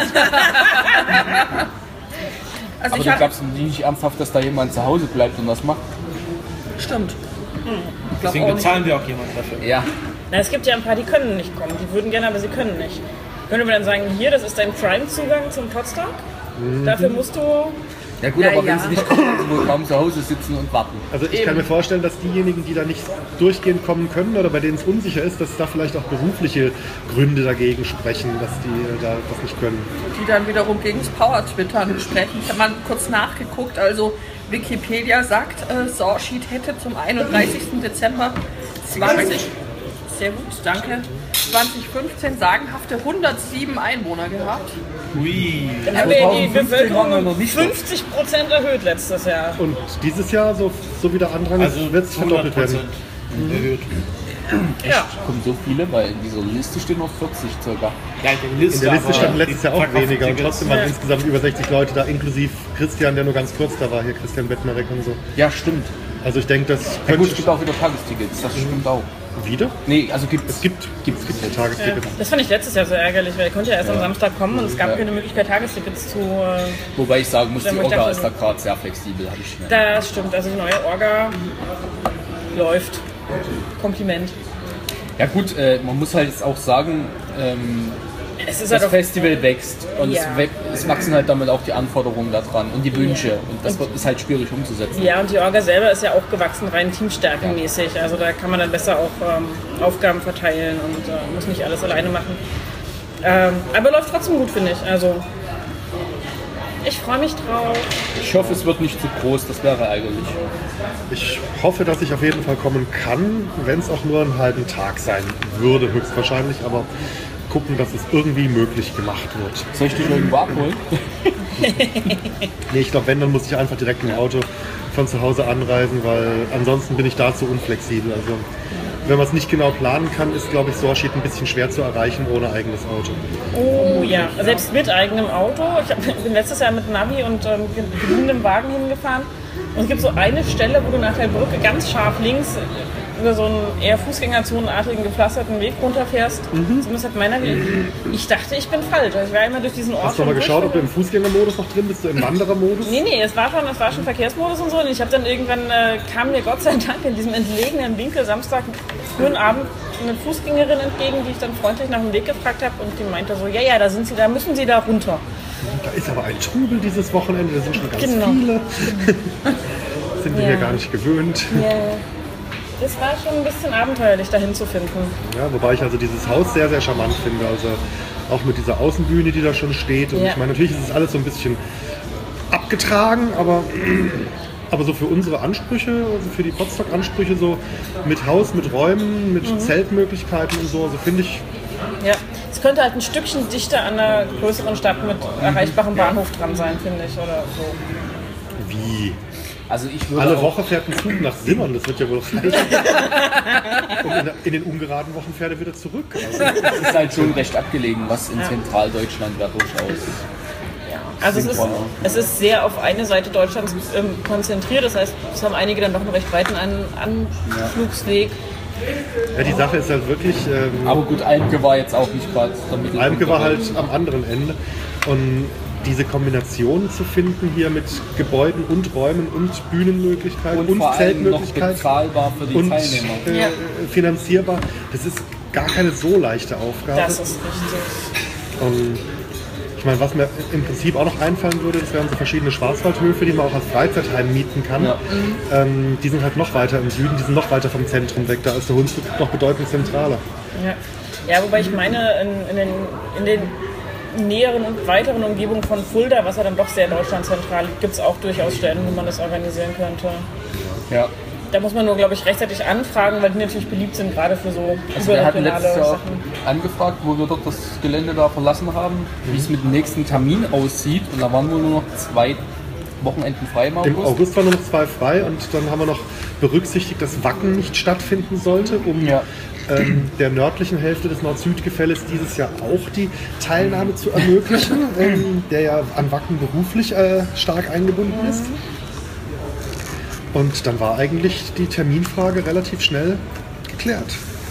Also Aber ich du hab, glaubst nicht ernsthaft, dass da jemand zu Hause bleibt und das macht? stimmt. Ich glaub Deswegen auch nicht. bezahlen wir auch jemanden dafür. Ja. Na, es gibt ja ein paar, die können nicht kommen. Die würden gerne, aber sie können nicht. Könnte man dann sagen, hier, das ist dein Prime-Zugang zum Potsdok? Dafür musst du... Ja gut, Ja, aber ja. wenn sie nicht kommen, sie wohl kaum zu Hause sitzen und warten. Also ich kann mir vorstellen, dass diejenigen, die da nicht durchgehend kommen können oder bei denen es unsicher ist, dass da vielleicht auch berufliche Gründe dagegen sprechen, dass die äh, da das nicht können. Die dann wiederum gegen das Power-Twittern sprechen. Ich habe mal kurz nachgeguckt, also Wikipedia sagt, äh, Soarsheet hätte zum einunddreißigsten Dezember zwanzig, sehr gut, danke, zwanzig fünfzehn sagenhafte hundertsieben Einwohner gehabt. Ui. Dann haben wir ja die zweitausendfünfzehn Bevölkerung waren wir noch um nicht fünfzig Prozent erhöht letztes Jahr. Und dieses Jahr, so, so wie der Andrang, Also wird es verdoppelt hundert werden. Prozent erhöht. Ja. Kommen so viele, weil in dieser Liste stehen noch vierzig circa. Ja, in der In der Liste standen letztes Jahr auch weniger und trotzdem waren Ja. insgesamt über sechzig Leute da, inklusive Christian, der nur ganz kurz da war, hier Christian Bettmerek und so. Ja, stimmt. Also ich denke, das Ja, könnte gut, es gibt auch wieder Tagestickets, das stimmt auch. wieder. Nee, also gibt Es gibt, Gibt's. es gibt ja Tagestickets. Das fand ich letztes Jahr so ärgerlich, weil ich konnte ja erst am Samstag kommen und es gab Ja. keine Möglichkeit, Tagestickets zu... Äh, Wobei ich sagen muss, die Dann muss ich Orga dafür- ist da gerade sehr flexibel, habe ich schnell. das stimmt, also die neue Orga läuft. Kompliment. Ja gut, äh, man muss halt jetzt auch sagen, ähm, Es ist das halt auch... Festival wächst und Ja. es, wäch- es wachsen halt damit auch die Anforderungen da dran und die Wünsche und das wird, ist halt schwierig umzusetzen. Ja, und die Orga selber ist ja auch gewachsen, rein teamstärkenmäßig. Also da kann man dann besser auch ähm, Aufgaben verteilen und äh, muss nicht alles alleine machen. Ähm, aber läuft trotzdem gut, finde ich. Also ich freue mich drauf. Ich hoffe, es wird nicht zu groß, das wäre ärgerlich. Ich hoffe, dass ich auf jeden Fall kommen kann, wenn es auch nur einen halben Tag sein würde, höchstwahrscheinlich, aber gucken, dass es irgendwie möglich gemacht wird. Soll ich dich irgendwo abholen? Nee, ich glaube, wenn, dann muss ich einfach direkt mit dem Auto von zu Hause anreisen, weil ansonsten bin ich dazu unflexibel. Also wenn man es nicht genau planen kann, ist, glaube ich, Sorschied ein bisschen schwer zu erreichen ohne eigenes Auto. Oh ja, selbst mit eigenem Auto. Ich hab, bin letztes Jahr mit Navi und ähm, gebliebenem Wagen hingefahren. Und es gibt so eine Stelle, wo du nach der Brücke ganz scharf links über so einen eher fußgängerzonenartigen gepflasterten Weg runterfährst. Zumindest hat meiner. Ich dachte, ich bin falsch. Ich war immer durch diesen Ort. Hast du mal schon geschaut, ob du durch. im Fußgängermodus noch drin bist, so im Wanderermodus? Nee, nee, es war schon, es war schon Verkehrsmodus und so. Und ich habe dann irgendwann, äh, kam mir Gott sei Dank in diesem entlegenen Winkel Samstag frühen Abend eine Fußgängerin entgegen, die ich dann freundlich nach dem Weg gefragt habe. Und die meinte so, ja, ja, da sind sie, da müssen sie da runter. Da ist aber ein Trubel dieses Wochenende, da sind schon ganz Genau. viele. Sind wir Ja. hier gar nicht gewöhnt. Ja, das war schon ein bisschen abenteuerlich, dahin zu finden. Ja, wobei ich also dieses Haus sehr, sehr charmant finde. Also auch mit dieser Außenbühne, die da schon steht. Und Ja. ich meine, natürlich ist es alles so ein bisschen abgetragen, aber, aber so für unsere Ansprüche, also für die Potsdok-Ansprüche, so mit Haus, mit Räumen, mit Mhm. Zeltmöglichkeiten und so, also finde ich, Ja, es könnte halt ein Stückchen dichter an einer größeren Stadt mit erreichbarem Bahnhof dran sein, finde ich, oder so. wie. Also ich würde Alle auch, Woche fährt ein Zug nach Simmern, das wird ja wohl reichen. Und in, der, in den ungeraden Wochen fährt er wieder zurück. Also, es ist halt schon recht abgelegen, was in Zentraldeutschland wäre durchaus. Also es ist, sinnvoller. es ist sehr auf eine Seite Deutschlands ähm, konzentriert, das heißt, es haben einige dann doch einen recht weiten An Anflugsweg. ja, die Sache ist halt wirklich, ähm, Aber gut, Almke war jetzt auch nicht gerade der Mittelpunkt. Almke war der halt Welt. am anderen Ende. Und diese Kombination zu finden hier mit Gebäuden und Räumen und Bühnenmöglichkeiten und, und vor allem noch Zeltmöglichkeiten bezahlbar für die und Teilnehmer. äh, Ja. finanzierbar, das ist gar keine so leichte Aufgabe. Das ist richtig. Und ich meine, was mir im Prinzip auch noch einfallen würde, das wären so verschiedene Schwarzwaldhöfe, die man auch als Freizeitheim mieten kann. Ja. Ähm, die sind halt noch weiter im Süden, die sind noch weiter vom Zentrum weg. Da ist der Hunsrück noch bedeutend zentraler. Ja, ja wobei ich meine, in, in, den, in den näheren und weiteren Umgebungen von Fulda, was ja dann doch sehr deutschlandzentral liegt, gibt es auch durchaus Stellen, wo man das organisieren könnte. Ja. Da muss man nur, glaube ich, rechtzeitig anfragen, weil die natürlich beliebt sind, gerade für so Also wir hatten überregionale letztes Jahr Sachen. angefragt, wo wir dort das Gelände da verlassen haben, wie es mit dem nächsten Termin aussieht. Und da waren wohl nur noch zwei Wochenenden frei im Im August. August waren nur noch zwei frei und dann haben wir noch berücksichtigt, dass Wacken nicht stattfinden sollte, um Ja. ähm, der nördlichen Hälfte des Nord-Süd-Gefälles dieses Jahr auch die Teilnahme zu ermöglichen, ähm, der ja an Wacken beruflich äh, stark eingebunden ist. Und dann war eigentlich die Terminfrage relativ schnell geklärt.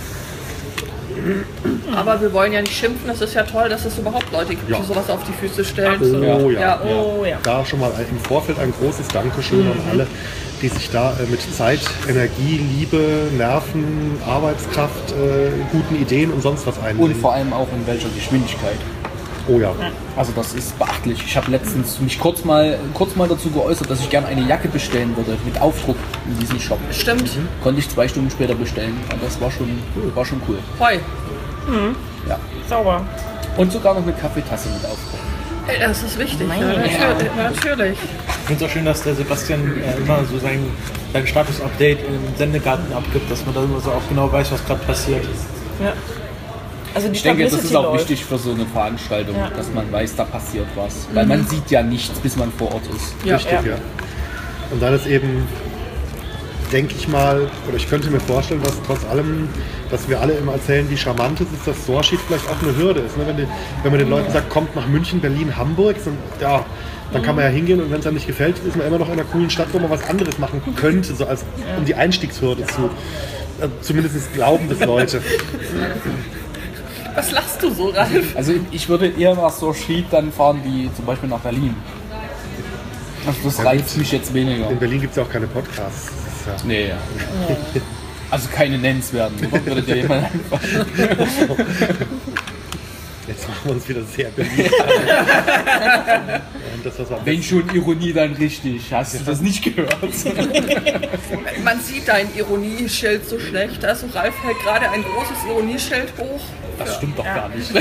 Aber wir wollen ja nicht schimpfen, es ist ja toll, dass es überhaupt Leute gibt, Ja. die sowas auf die Füße stellen. Oh ja. Ja. Oh ja. Da schon mal im Vorfeld ein großes Dankeschön an alle, die sich da äh, mit Zeit, Energie, Liebe, Nerven, Arbeitskraft, äh, guten Ideen und sonst was Und einbringen. vor allem auch in welcher Geschwindigkeit. Oh ja. Also das ist beachtlich. Ich habe letztens mich kurz mal, kurz mal dazu geäußert, dass ich gerne eine Jacke bestellen würde mit Aufdruck in diesem Shop. Stimmt. Konnte ich zwei Stunden später bestellen. Und das war schon, war schon cool. Hoi. Ja. Sauber. Und sogar noch eine Kaffeetasse mit Aufdruck. Ey, das ist wichtig. Nein. Ja, natürlich. natürlich. Ich finde es auch schön, dass der Sebastian äh, immer so sein, sein Status-Update im Sendegarten abgibt, dass man da immer so auch genau weiß, was gerade passiert. Ja. Also die Ich denke, das ist Publicity auch läuft. wichtig für so eine Veranstaltung, Ja. dass man weiß, da passiert was. Weil man sieht ja nichts, bis man vor Ort ist. Ja. Richtig, ja. Und dann ist eben denke ich mal, oder ich könnte mir vorstellen, dass trotz allem, dass wir alle immer erzählen, wie charmant es ist, dass Sorschied vielleicht auch eine Hürde ist. Ne? Wenn, die, wenn man den Leuten sagt, kommt nach München, Berlin, Hamburg, dann, ja, dann kann man ja hingehen und wenn es einem nicht gefällt, ist man immer noch in einer coolen Stadt, wo man was anderes machen könnte, so als um die Einstiegshürde zu, äh, zumindest glauben das Leute. Was lachst du so, Ralf? Also ich würde eher nach Sorschied dann fahren, wie zum Beispiel nach Berlin. Also das Ja, reizt mich jetzt weniger. In Berlin gibt es ja auch keine Podcasts. Das ist ja Nee, ja. Also keine nennenswerten, oder? Würde dir jemand einfallen? Jetzt machen wir uns wieder sehr beliebt. Und das, was wir am Wenn schon Ironie, dann richtig. Hast du das nicht gehört? Man sieht dein Ironieschild so schlecht. Also Ralf hält gerade ein großes Ironieschild hoch. Das stimmt doch gar nicht.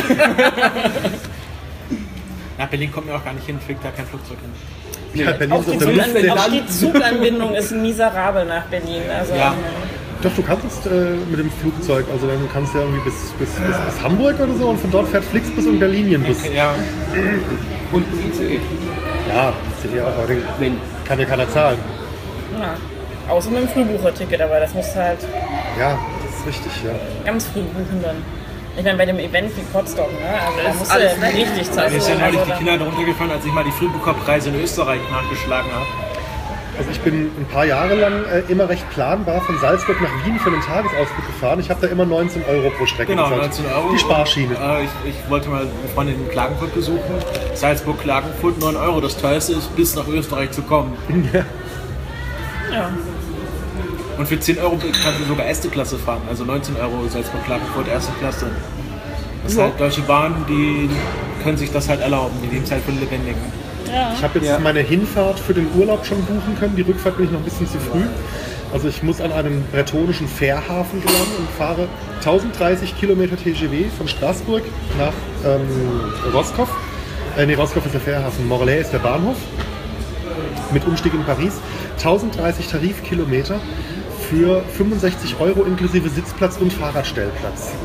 Nach Berlin kommt mir auch gar nicht hin, fliegt da kein Flugzeug hin. Ja, Berlin Auch ist die, auf der Zuganbindung, Luft. auch die Zuganbindung ist miserabel nach Berlin. Also, Ja. Doch, du kannst äh, mit dem Flugzeug, also dann kannst du ja irgendwie bis, bis, bis, bis Hamburg oder so und von dort fährt Flixbus und Berlinienbus. Ja, Und I C E. Ja, das ist ja auch, aber den Wenn. kann ja keiner zahlen. ja. Außer mit dem Frühbucherticket, aber das musst du halt Ja, das ist richtig, ja. ganz früh buchen dann. Ich meine, bei dem Event wie Potsdam, ne? Also da ist musst alles du weg. richtig zahlen. mir ist ja neulich Also die da- Kinder darunter gefallen, als ich mal die Frühbucherpreise in Österreich nachgeschlagen habe. Also ich bin ein paar Jahre lang äh, immer recht planbar von Salzburg nach Wien für einen Tagesausflug gefahren. Ich habe da immer neunzehn Euro pro Strecke Genau, gezahlt. neunzehn Euro. Die Sparschiene. Äh, ich, ich wollte mal eine Freundin in Klagenfurt besuchen. Salzburg, Klagenfurt, neun Euro. Das teuerste ist, bis nach Österreich zu kommen. Ja. Und für zehn Euro kannst du sogar erste Klasse fahren. Also neunzehn Euro Salzburg, Klagenfurt, erste Klasse. Das ist halt Deutsche Bahn, die können sich das halt erlauben. Die nehmen es halt von Lebendigen. Ich habe jetzt meine Hinfahrt für den Urlaub schon buchen können. Die Rückfahrt bin ich noch ein bisschen zu früh. Also ich muss an einen bretonischen Fährhafen gelangen und fahre tausenddreißig Kilometer T G V von Straßburg nach ähm, Roscoff. Äh, nee, Roscoff ist der Fährhafen, Morlaix ist der Bahnhof. Mit Umstieg in Paris. tausenddreißig Tarifkilometer für fünfundsechzig Euro inklusive Sitzplatz und Fahrradstellplatz.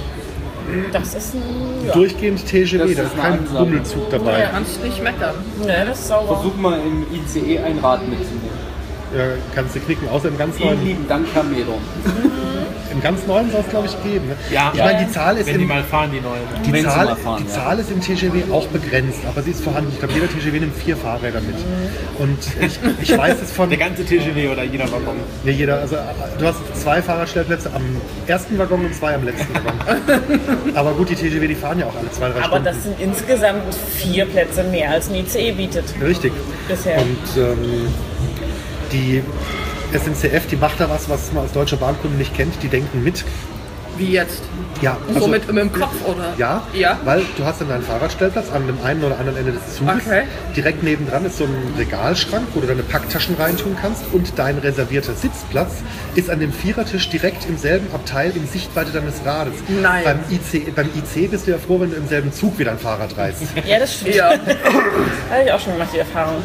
Das ist ein. Ja. Durchgehend T G V, Das da ist ist eine kein Ansage. Bummelzug dabei. Ja, kannst nicht meckern. Ne, das ist sauber. Versuch mal im I C E ein Rad mitzunehmen. Ja, kannst du knicken, außer im ganz Vielen neuen. lieben Dank, Herr Medon. Im ganz neuen soll es, glaube ich, geben. Ne? Ja, Ich meine, die Zahl ist wenn die im, mal fahren, die neuen. die wenn sie Zahl, mal fahren, die ja. Zahl ist im T G V auch begrenzt, aber sie ist vorhanden. Ich glaube, jeder T G V nimmt vier Fahrräder mit. Und ich, ich weiß es von Der ganze T G V oder jeder Waggon. nee, jeder. Also du hast zwei Fahrradstellplätze am ersten Waggon und zwei am letzten Waggon. Aber gut, die T G V, die fahren ja auch alle zwei, drei Aber Stunden. das sind insgesamt vier Plätze mehr als ein I C E bietet Richtig. bisher. Und ähm, die S N C F, die macht da was, was man als deutscher Bahnkunde nicht kennt. Die denken mit. Wie jetzt? Ja, So mit im Kopf, oder? Ja, Ja. weil du hast dann deinen Fahrradstellplatz an dem einen oder anderen Ende des Zuges. Okay. Direkt nebendran ist so ein Regalschrank, wo du deine Packtaschen reintun kannst. Und dein reservierter Sitzplatz ist an dem Vierertisch direkt im selben Abteil in Sichtweite deines Rades. Nein. Beim I C, beim I C bist du ja froh, wenn du im selben Zug wie dein Fahrrad reist. Ja, das stimmt. Ja. Habe ich auch schon gemacht, die Erfahrung.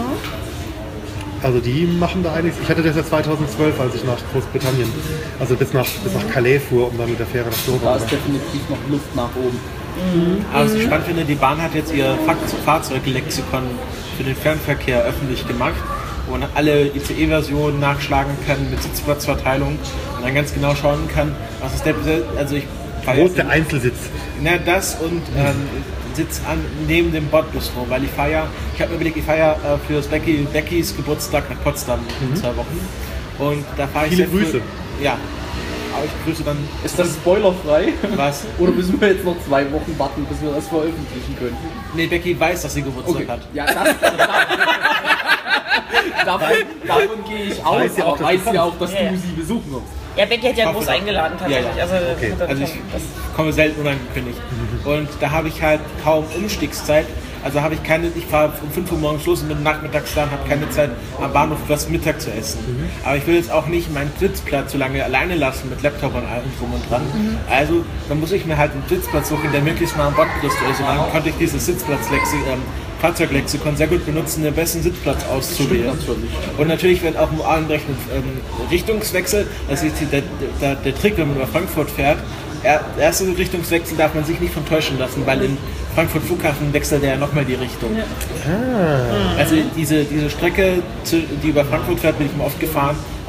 Also die machen da einiges. Ich hatte das ja zweitausendzwölf, als ich nach Großbritannien, also bis nach, bis nach Calais fuhr, um dann mit der Fähre nach Da Dover ist zu definitiv noch Luft nach oben. Aber was ich spannend finde, die Bahn hat jetzt ihr Fahrzeuglexikon für den Fernverkehr öffentlich gemacht, wo man alle I C E-Versionen nachschlagen kann mit Sitzplatzverteilung und dann ganz genau schauen kann, was ist der, also ich Wo ist der Einzelsitz? Na, das und ähm, Sitz an, neben dem Bordbistro, weil ich fahre ja, ich habe mir überlegt, ich fahre ja äh, für das Becky, Beckys Geburtstag nach Potsdam in zwei Wochen und da fahre ich Viele sehr Grüße. Für, ja, aber ich grüße dann Ist das spoilerfrei? was. Oder müssen wir jetzt noch zwei Wochen warten, bis wir das veröffentlichen können? Nee, Becky weiß, dass sie Geburtstag hat. Ja, das, davon, davon gehe ich aus, Weiß sie auch, aber dass weiß du sie auch, dass Ja, ja. du sie besuchen wirst. Ja, Becky hat ja Hoffe groß doch. eingeladen tatsächlich. Ja, ja. Also, Okay. das, Also ich das, komme selten unangekündigt. Und da habe ich halt kaum Umstiegszeit. Also habe ich keine, ich fahre um fünf Uhr morgens los und bin nachmittags da und habe keine Zeit am Bahnhof was Mittag zu essen. Aber ich will jetzt auch nicht meinen Sitzplatz so lange alleine lassen mit Laptop und allem drum und dran. Also dann muss ich mir halt einen Sitzplatz suchen, der möglichst nah am Bordbistro ist. Und dann konnte ich dieses Sitzplatzlexi ähm, Fahrzeuglexikon sehr gut benutzen, den besten Sitzplatz auszuwählen. natürlich. Und natürlich wird auch im anrechnen ähm, Richtungswechsel, das ist der, der, der Trick, wenn man über Frankfurt fährt. Der erste Richtungswechsel darf man sich nicht von täuschen lassen, weil in Frankfurt Flughafen wechselt er ja nochmal die Richtung. Also diese, diese Strecke, zu, die über Frankfurt fährt, bin ich mal oft gefahren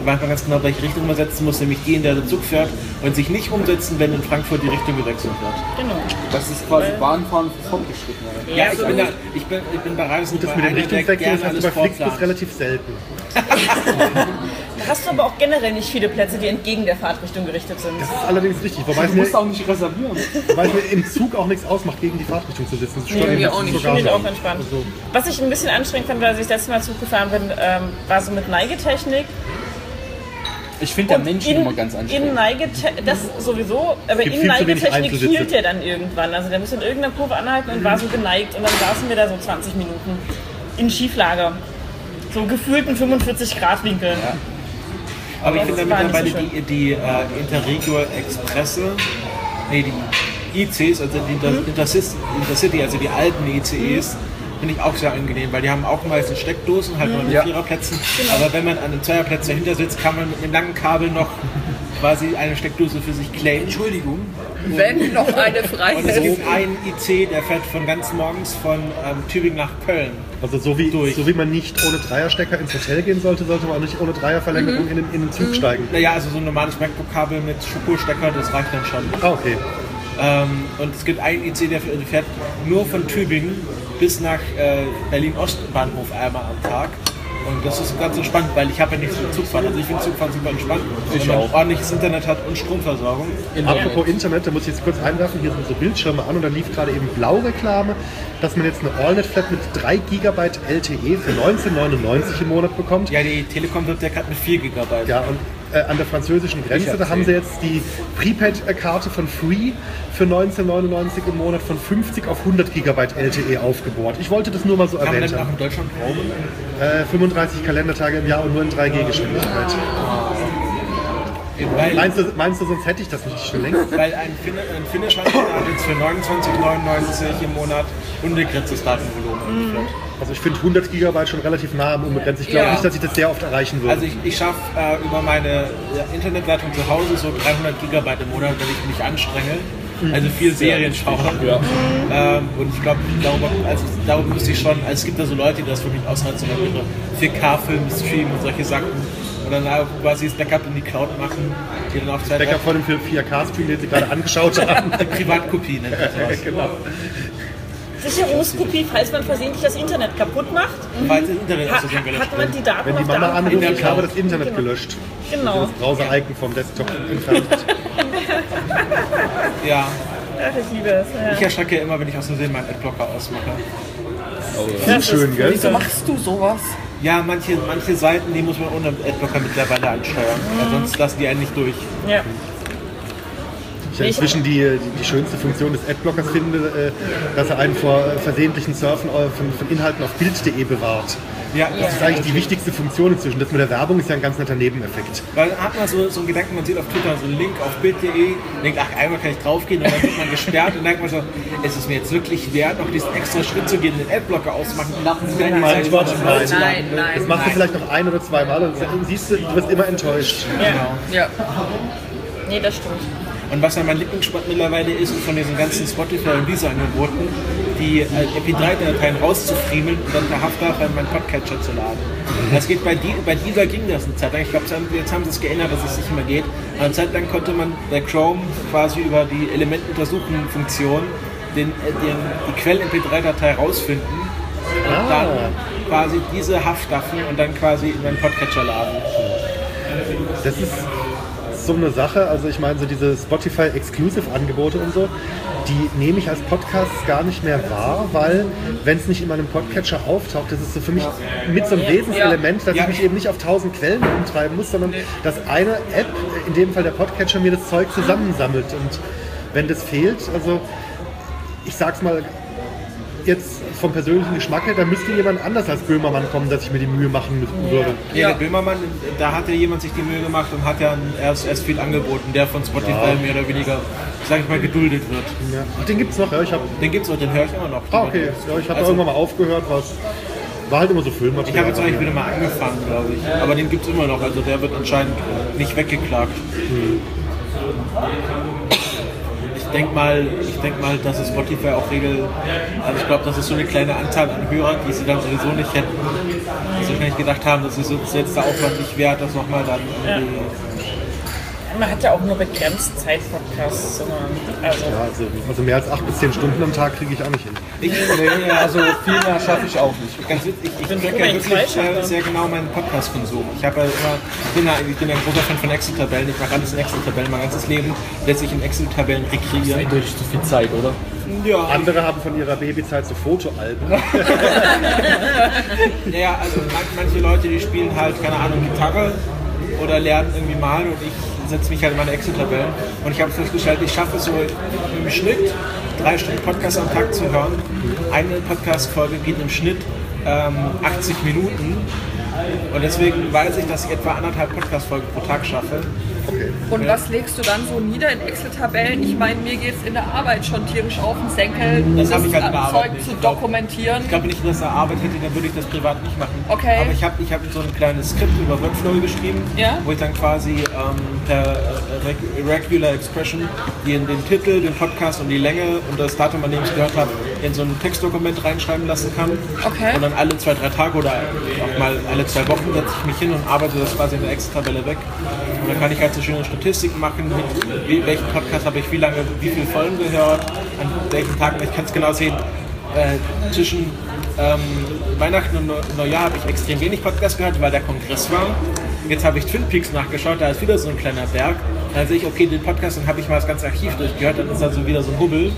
weiß man ganz genau, welche Richtung man setzen muss, nämlich die, in der der Zug fährt und sich nicht umsetzen, wenn in Frankfurt die Richtung gewechselt wird. Genau. Das ist quasi Bahnfahren für Fortgeschrittene. Ja, ich so bin, da, ich bin, ich bin bei Reisen Das mit dem Richtungswechsel das hast du bei Flixbus relativ selten. Da hast du aber auch generell nicht viele Plätze, die entgegen der Fahrtrichtung gerichtet sind. Das ist allerdings richtig, wobei es Du mir, musst auch nicht reservieren. wobei es mir im Zug auch nichts ausmacht, gegen die Fahrtrichtung zu sitzen. Das stört Nee, mich mir auch nicht. sogar Finde ich so. auch entspannt. Also, Was ich ein bisschen anstrengend fand, als ich das letzte Mal Zug gefahren bin, ähm, war so mit Neigetechnik. Ich finde der Und Mensch in, immer ganz in anstrengend. Neigete das sowieso, aber gibt in viel zu wenig Neigetechnik Einzelsitze. hielt der dann irgendwann. Also der musste in irgendeiner Kurve anhalten und war so geneigt und dann saßen wir da so zwanzig Minuten in Schieflage. So gefühlten fünfundvierzig Grad Winkel. Aber ich Das finde war damit nicht mittlerweile so die, die äh, Interregio Expresse, nee, die I Cs, also die Inter Mhm. Intercis- Intercity, also die alten I C Es, finde ich auch sehr angenehm, weil die haben auch meistens Steckdosen, halt nur mit Ja. Viererplätzen. Aber wenn man an einem Zweierplatz dahinter sitzt, kann man mit einem langen Kabel noch quasi eine Steckdose für sich claimen. Entschuldigung. Wenn noch eine frei Und es ist. gibt einen I C, der fährt von ganz morgens von ähm, Tübingen nach Köln. also so wie, Durch. so wie man nicht ohne Dreierstecker ins Hotel gehen sollte, sollte man auch nicht ohne Dreierverlängerung in, den, in den Zug steigen. Naja, also so ein normales MacBook-Kabel mit Schokostecker, das reicht dann schon. Ah, okay. Ähm, und es gibt einen I C, der fährt nur von Tübingen bis nach äh, Berlin-Ostbahnhof einmal am Tag. Und das ist ganz entspannt, weil ich habe ja nichts mit Zugfahren. Also ich finde Zugfahren super entspannt, wenn man ordentliches Internet hat und Stromversorgung. Apropos Internet, da muss ich jetzt kurz einwerfen, hier sind so Bildschirme an und da lief gerade eben Blau-Reklame, dass man jetzt eine AllNet-Flat mit drei Gigabyte L T E für neunzehn neunundneunzig im Monat bekommt. Ja, die Telekom wird ja gerade mit vier Gigabyte. Ja, und äh, an der französischen Grenze, da haben sie jetzt die Prepaid-Karte von Free für neunzehn neunundneunzig im Monat von fünfzig auf hundert Gigabyte L T E aufgebohrt. Ich wollte das nur mal so Kann man erwähnt denn auch haben. in Deutschland roamen? Äh, fünfunddreißig Kalendertage im Jahr und nur in drei G Geschwindigkeit. Weil, Meinst du, meinst du, sonst hätte ich das nicht schon längst? weil ein, Fin ein finnischer hat jetzt für neunundzwanzig neunundneunzig im Monat unbegrenztes Datenvolumen. Also ich finde hundert Gigabyte schon relativ nah am Unbegrenzt. Ich glaube Ja. nicht, dass ich das sehr oft erreichen würde. Also ich, ich schaffe äh, über meine äh, Internetleitung zu Hause so dreihundert Gigabyte im Monat, wenn ich mich anstrenge. Also viel Serien schauen. Ähm, und ich glaube, darüber, also, darüber müsste ich schon, also es gibt da so Leute, die das wirklich ausreizen, ihre vier K-Filme streamen und solche Sachen. Und dann auch quasi das Backup in die Cloud machen, die dann auf Zeit Backup von dem vier K-Stream, den Sie gerade angeschaut haben. die Privatkopie nennt man sowas. Genau. Sicherungskopie, falls man versehentlich das Internet kaputt macht, Weil das Internet ha aus Versehen gelöscht hat man wird. die Daten Wenn die auf der Mama anderen anruft, Seite. ich habe das Internet gelöscht. Genau. Das Browser-Icon vom Desktop entfernt. Ja, Ach, ich liebe es. ich Ja. erschrecke immer, wenn ich aus Versehen meinen Adblocker ausmache. Das Schön, ist- gell? Wieso machst du sowas? Ja, manche, manche Seiten, die muss man ohne Adblocker mittlerweile ansteuern. Weil sonst lassen die einen nicht durch. Ja. Ich ja inzwischen die, die, die schönste Funktion des Adblockers finde, äh, dass er einen vor äh, versehentlichen Surfen äh, von, von Inhalten auf Bild punkt de bewahrt. Ja, Das ist eigentlich die wichtigste Funktion inzwischen. Das mit der Werbung ist ja ein ganz netter Nebeneffekt. Weil dann hat man so, so einen Gedanken, man sieht auf Twitter so einen Link auf bild punkt de, denkt, ach, einmal kann ich draufgehen und dann wird man gesperrt und dann denkt man so, ist es mir jetzt wirklich wert, noch diesen extra Schritt zu gehen, den Adblocker ausmachen? Nein, Nein, Quatsch, nein. Nein, nein. Das machst du vielleicht noch ein oder zwei Mal und dann siehst du, du wirst immer enttäuscht. Ja. Nee, das stimmt. Und was ja mein Lieblingsspot mittlerweile ist, von diesen ganzen Spotify und Deezer-Angeboten, die äh, M P drei Dateien rauszufriemeln und dann per Haftwaffe in meinen Podcatcher zu laden. Das geht bei, Die- bei Deezer ging das eine Zeit lang. Ich glaube, jetzt haben sie es geändert, dass es nicht mehr geht. Aber eine Zeit lang konnte man bei Chrome quasi über die Elementuntersuchen-Funktion den, äh, den, die Quell-M P drei Datei rausfinden und Ah. dann quasi diese Haftwaffen und dann quasi in meinen Podcatcher laden. Das ist so eine Sache, also ich meine, so diese Spotify-Exclusive-Angebote und so, die nehme ich als Podcasts gar nicht mehr wahr, weil, wenn es nicht in meinem Podcatcher auftaucht, das ist so für mich mit so einem Wesenselement, dass Ja. ich mich eben nicht auf tausend Quellen umtreiben muss, sondern dass eine App, in dem Fall der Podcatcher, mir das Zeug zusammensammelt. Und wenn das fehlt, also ich sag's mal, jetzt vom persönlichen Geschmack her, da müsste jemand anders als Böhmermann kommen, dass ich mir die Mühe machen müssen würde. Ja, der Böhmermann, da hat ja jemand sich die Mühe gemacht und hat ja erst, erst viel angeboten, der von Spotify mehr oder weniger, sag ich mal, geduldet wird. Ja. Ach, den gibt's noch, ja. Ich hab, Den gibt's auch, den höre ich immer noch. ah, okay. Ja, ich habe Also- irgendwann mal aufgehört, was war halt immer so Filmmaterial. Ich habe jetzt eigentlich wieder mal angefangen, glaube ich. Aber den gibt's immer noch, also der wird anscheinend nicht weggeklagt. denke mal, ich denk mal, dass es Spotify auch regelt. Also ich glaube, das ist so eine kleine Anzahl an Hörern, die sie dann sowieso nicht hätten. Die sich nicht gedacht haben, das ist jetzt der Aufwand nicht wert, das nochmal dann irgendwie... Ja. Man hat ja auch nur begrenzt Zeit, Podcasts zu hören. Also, Ja, also, also mehr als acht bis zehn Stunden am Tag kriege ich auch nicht hin. Ich, Nee, also viel mehr schaffe ich auch nicht. ganz witzig, ich, ich bin track froh, ja wenn ich wirklich zwei schaffe. sehr, sehr genau meinen Podcast-Konsum. Ich habe ja immer, ich bin ja, ich bin ja ein großer Fan von Excel-Tabellen. Ich mache alles in Excel-Tabellen. Mein ganzes Leben lässt sich in Excel-Tabellen rekreieren. Eindeutig zu viel Zeit, oder? Ja, Andere haben von ihrer Babyzeit so Fotoalben. ja, also man- manche Leute, die spielen halt, keine Ahnung, Gitarre oder lernen irgendwie malen und ich setze mich halt in meine Excel-Tabellen. Und ich habe festgestellt, ich schaffe es so im Schnitt, drei Stunden Podcast am Tag zu hören. Eine Podcast-Folge geht im Schnitt ähm, achtzig Minuten. Und deswegen weiß ich, dass ich etwa anderthalb Podcast-Folgen pro Tag schaffe. Okay. Und was legst du dann so nieder in Excel-Tabellen? Ich meine, mir geht es in der Arbeit schon tierisch auf den Senkel, Das das hab ich halt in der Arbeit Zeug nicht. zu Ich glaub- dokumentieren. Ich glaube nicht, dass er Arbeit hätte, dann würde ich das privat nicht machen. Okay. Aber ich habe ich hab so ein kleines Skript über Workflow geschrieben, Ja. wo ich dann quasi ähm, per äh, Reg- Regular Expression die in den Titel, den Podcast und die Länge und das Datum, an dem ich es gehört habe, in so ein Textdokument reinschreiben lassen kann. Okay. Und dann alle zwei, drei Tage oder auch mal alle zwei Wochen setze ich mich hin und arbeite das quasi in der Excel-Tabelle weg. Und dann kann ich halt so schöne Statistiken machen, mit wie, welchen Podcast habe ich wie lange, wie viele Folgen gehört, an welchen Tagen. Ich kann es genau sehen, äh, zwischen ähm, Weihnachten und Neu- Neujahr habe ich extrem wenig Podcast gehört, weil der Kongress war. Jetzt habe ich Twin Peaks nachgeschaut, da ist wieder so ein kleiner Berg. Dann sehe ich, okay, den Podcast, dann habe ich mal das ganze Archiv durchgehört, dann ist da so wieder so ein Hubbel.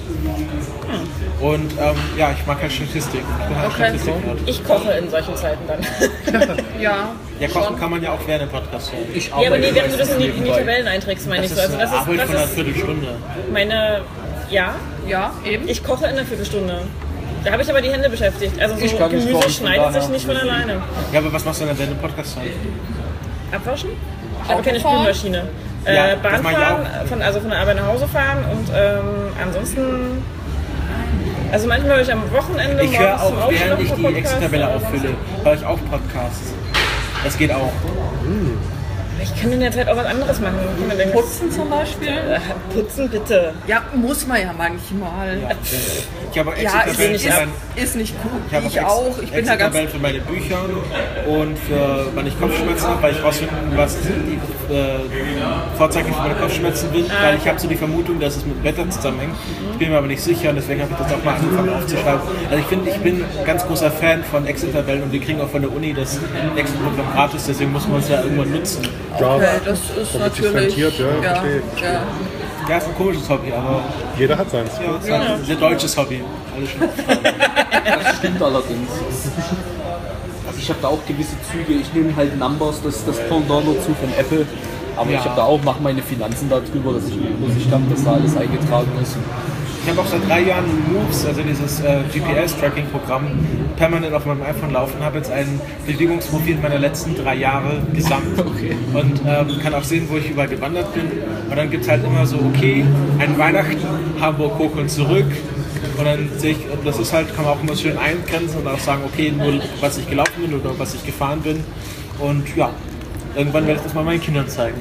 Und ähm, ja, ich mag halt Statistik. Ich bin halt Okay. Statistik-Nerd. ich koche in solchen Zeiten dann. Ja, Ja, kochen kann man ja auch während dem Podcast hören. Ich Ja, aber nee, während du das in die, in die nebenbei. Tabellen einträgst, meine Das ich ist so. Also eine das ist, Arbeit von einer das ist Viertelstunde. meine, ja, ja, eben. ich koche in einer Viertelstunde. Da habe ich aber die Hände beschäftigt. Also Ich so kann nicht Gemüse kochen, von schneidet sich daher. nicht von alleine. Ja, aber was machst du denn während dem Podcast hören? Abwaschen? Ich habe keine Autofahren? Spülmaschine. Ja, Äh, das mach ich Bahnfahren, auch. von, also von der Arbeit nach Hause fahren und ähm, ansonsten. Also manchmal höre ich am Wochenende Ich höre morgens zum auch, Aufstehen während ich noch die einen Podcast, Excel-Tabelle aber auffülle, höre ich auch Podcasts. Das geht auch. Ich kann in der Zeit auch was anderes machen. Ich kann mir denken, Putzen zum Beispiel. äh, putzen bitte. Ja, muss man ja manchmal. Ja. Ich habe auch Ja, ist, Excel-Tabellen ist, für mein- ist nicht gut. ich habe Ich auch. Ich bin da ganz. Excel-Tabellen für meine Bücher und für wann ich Kopfschmerzen habe, weil ich rausfinden, was die äh, Vorzeichen für meine Kopfschmerzen sind, Ah, weil ich habe so die Vermutung, dass es mit dem Wetter zusammenhängt. Ich bin mir aber nicht sicher und deswegen habe ich das auch mal angefangen aufzuschreiben. Also ich finde, ich bin ein ganz großer Fan von Excel-Tabellen und wir kriegen auch von der Uni das Excel-Programm gratis, deswegen muss man es ja irgendwann nutzen. Ja, Okay, das ist damit sich's natürlich. rentiert, ja, ja, verstehe. ja. Ja, ist ein komisches Hobby, aber jeder hat seins. ja, es ist halt ein sehr deutsches Hobby. Alles schon. Das stimmt allerdings. Also ich habe da auch gewisse Züge. Ich nehme halt Numbers, das ist das Pendant dazu von Apple. Aber Ja. ich habe da auch, mache meine Finanzen darüber, dass ich eine Übersicht habe, dass da alles eingetragen ist. Ich habe auch seit drei Jahren Moves, also dieses äh, G P S-Tracking-Programm, permanent auf meinem iPhone laufen, habe jetzt ein Bewegungsprofil meiner letzten drei Jahre gesamt Okay. und ähm, kann auch sehen, wo ich überall gewandert bin. Und dann gibt es halt immer so, okay, ein Weihnachten, Hamburg hoch und zurück. Und dann sehe ich, und das ist halt, kann man auch immer schön eingrenzen und auch sagen, okay, nur was ich gelaufen bin oder was ich gefahren bin. Und ja, irgendwann werde ich das mal meinen Kindern zeigen.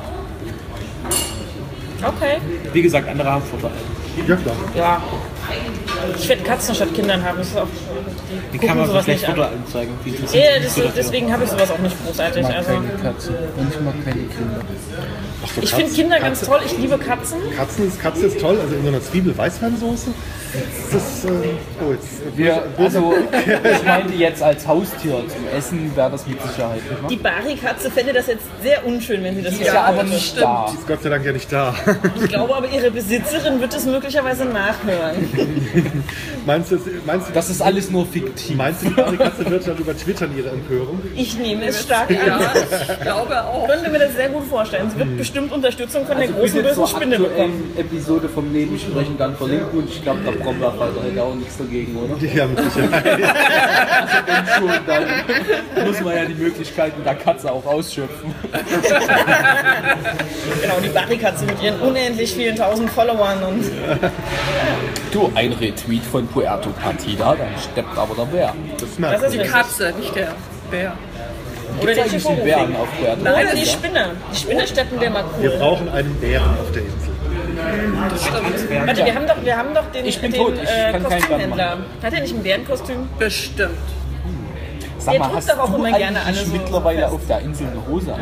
Okay. Wie gesagt, andere haben Vorteile. Ja, klar. Ja. Ich werde Katzen statt Kindern haben. Das ist auch, Wie gucken kann man so sowas schlecht nicht an. Foto anzeigen? Die interessieren Ja, sich nicht das, so dafür. deswegen habe ich sowas auch nicht großartig. Also, Katze und ich mag keine Kinder. Ach so, ich finde Katze- Kinder ganz Katze- toll. Ich liebe Katzen. Katzen ist, Katze ist toll, also in so einer Zwiebel-Weißweinsoße. Das ist, äh, oh, jetzt, Wir, also, ich meinte jetzt als Haustier zum Essen wäre das mit Sicherheit nicht wahr? Die Bari-Katze fände das jetzt sehr unschön, wenn sie das Die ist hier ja aber hört. nicht da. die ist Gott sei Dank ja nicht da. Ich glaube aber, ihre Besitzerin wird es möglicherweise nachhören. meinst du, meinst du, Das ist alles nur fiktiv. meinst du, die andere Katze wird dann über Twittern ihre Empörung? Ich nehme es stark an. Ja, ich glaube auch. Ich könnte mir das sehr gut vorstellen. Sie wird bestimmt Unterstützung von der großen bitte bösen zur Spinne bekommen. aktuellen Episode vom Nebensprechen dann verlinken und ich glaube, der Brombeerfalter hätte auch nichts dagegen, oder? Ja, mit Sicherheit. Und schon, dann muss man ja die Möglichkeiten der Katze auch ausschöpfen. Genau, die Bari-Katze mit ihren unendlich vielen tausend Followern. Und Du, ein Retweet von Puerto Partida, dann steppt aber der Bär. Das das merkt ist Die richtig. Katze, nicht der Bär. Oder der Eigentlich die Bären Chihuahua. auf Puerto Oder die Partida. Spinne. Die Spinne steppen der mal Wir cool. brauchen einen Bären auf der Insel. Warte, wir haben doch, wir haben doch den, Ich bin den tot, ich äh, kann keinen Kostümhändler. Hat er nicht ein Bärenkostüm? Bestimmt. Sag Der mal, druckt hast doch auch du immer eigentlich gerne alle so mittlerweile fest. auf der Insel eine Hose an?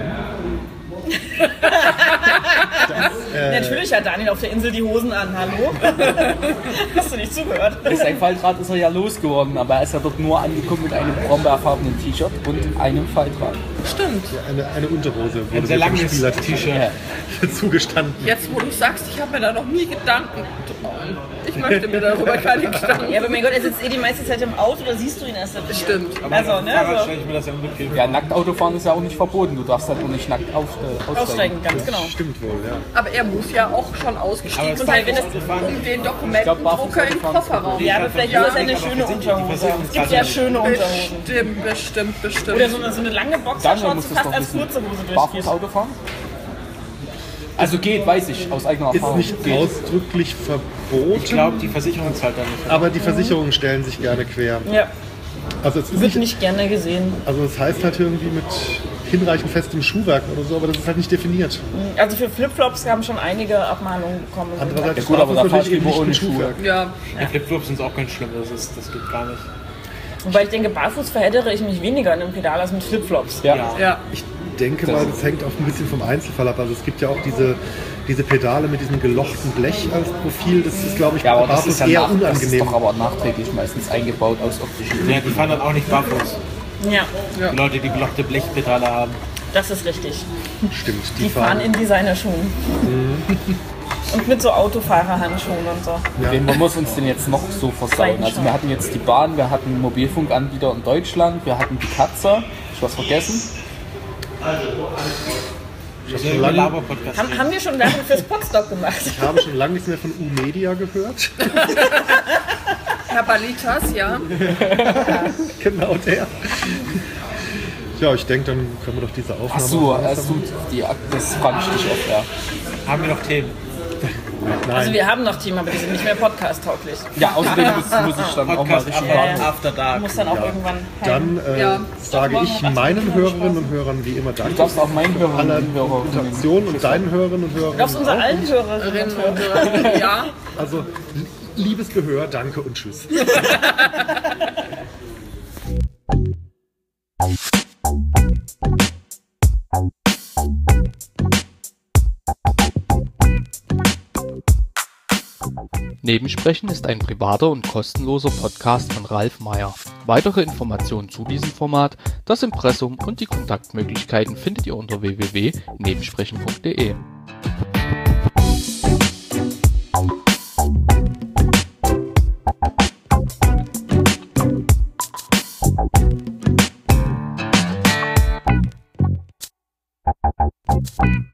Natürlich hat Daniel auf der Insel die Hosen an, hallo? Hast du nicht zugehört? Sein Faltrad ist er ja losgeworden, aber er ist ja dort nur angekommen mit einem brombeerfarbenen T-Shirt und einem Faltrad. Stimmt. Eine, eine Unterhose wurde sehr mir vom langes Spieler T-Shirt. zugestanden. Jetzt, wo du sagst, ich habe mir da noch nie Gedanken getan. Ich möchte mir darüber keine Gedanken Ja, aber mein Gott, er sitzt eh die meiste Zeit im Auto, da siehst du ihn erst. Stimmt. Also, ne? Fahrrad So. stelle ich mir das ja mitgeben. Ja, nackt Autofahren ist ja auch nicht verboten. Du darfst halt nur nicht nackt auf, äh, aussteigen. Aussteigen, ganz genau. Stimmt wohl, ja. Aber er muss ja auch schon Aber ausgestiegen es sein, wenn es- um den glaub, Dokumentendrucker im Kofferraum. Ja, aber vielleicht ist das eine schöne Unterhose. Es gibt ja schöne Unterhosen. Bestimmt, bestimmt, bestimmt. Oder so eine, so eine lange Daniel Boxershorts, muss die das fast doch als wissen. kurze Hose Barfuß durchgeht. Autofahren? Also geht, weiß ich, aus eigener Ist Erfahrung. nicht geht. ausdrücklich verboten, Ich glaube, die Versicherung zahlt da nicht. aber die Versicherungen stellen sich gerne quer. Ja, Also es ist wird nicht, nicht gerne gesehen. also es heißt halt irgendwie mit hinreichend festem Schuhwerk oder so, aber das ist halt nicht definiert. Also für Flipflops haben schon einige Abmahnungen bekommen. Andererseits Ja gut, aber da ist fahrst du natürlich eben lieber nicht ohne mit Schuhe. Schuhwerk. Ja, Die Flipflops sind auch ganz schlimm, das, ist, das geht gar nicht. Wobei ich denke, barfuß verheddere ich mich weniger in einem Pedal als mit Flipflops. Ja. Ja. ja. Ich denke mal, das hängt auch ein bisschen vom Einzelfall ab. Also es gibt ja auch diese, diese Pedale mit diesem gelochten Blech als Profil. Das ist, glaube ich, Ja, bei aber das barfuß ist ja eher nach, das ist unangenehm. doch aber nachträglich meistens eingebaut aus optischen Ja, die fahren dann auch nicht barfuß. Ja, Die Leute, die gelochte Blechpedale haben. das ist richtig. Stimmt, Die fahren in Designerschuhen. Und mit so Autofahrerhandschuhen und so. Wen man muss uns denn jetzt noch so versauen? Also wir hatten jetzt die Bahn, wir hatten Mobilfunkanbieter in Deutschland, wir hatten die Katze. Ich was vergessen? Das ist ein Laber-Podcast. Haben, haben wir schon Werbung fürs Podstock gemacht? Ich habe schon lange nichts mehr von U-Media gehört. Herr Balitas, ja. Genau der. Ja, ich denke, dann können wir doch diese Aufnahme... Ach so, langsam- also die, das fand ich dich auf, ja. Haben wir noch Themen? Nein. Also wir haben noch Team, aber die sind nicht mehr podcast-tauglich. Ja, außerdem muss, muss ich dann auch mal Podcast richtig After, warten. After Dark. Muss dann auch irgendwann heim. Dann äh, Ja. sage Morgen ich um meinen achtzehn Uhr Hörerinnen und Hörern wie immer Du Danke darfst auch meinen für alle Hörern und Hörern Interaktionen und deinen Hörerinnen und Hörern Du darfst unsere auch. allen Hörerinnen und Hörer. Ja. Also, li- liebes Gehör, danke und tschüss. Nebensprechen ist ein privater und kostenloser Podcast von Ralf Meyer. Weitere Informationen zu diesem Format, das Impressum und die Kontaktmöglichkeiten findet ihr unter w w w punkt nebensprechen punkt de.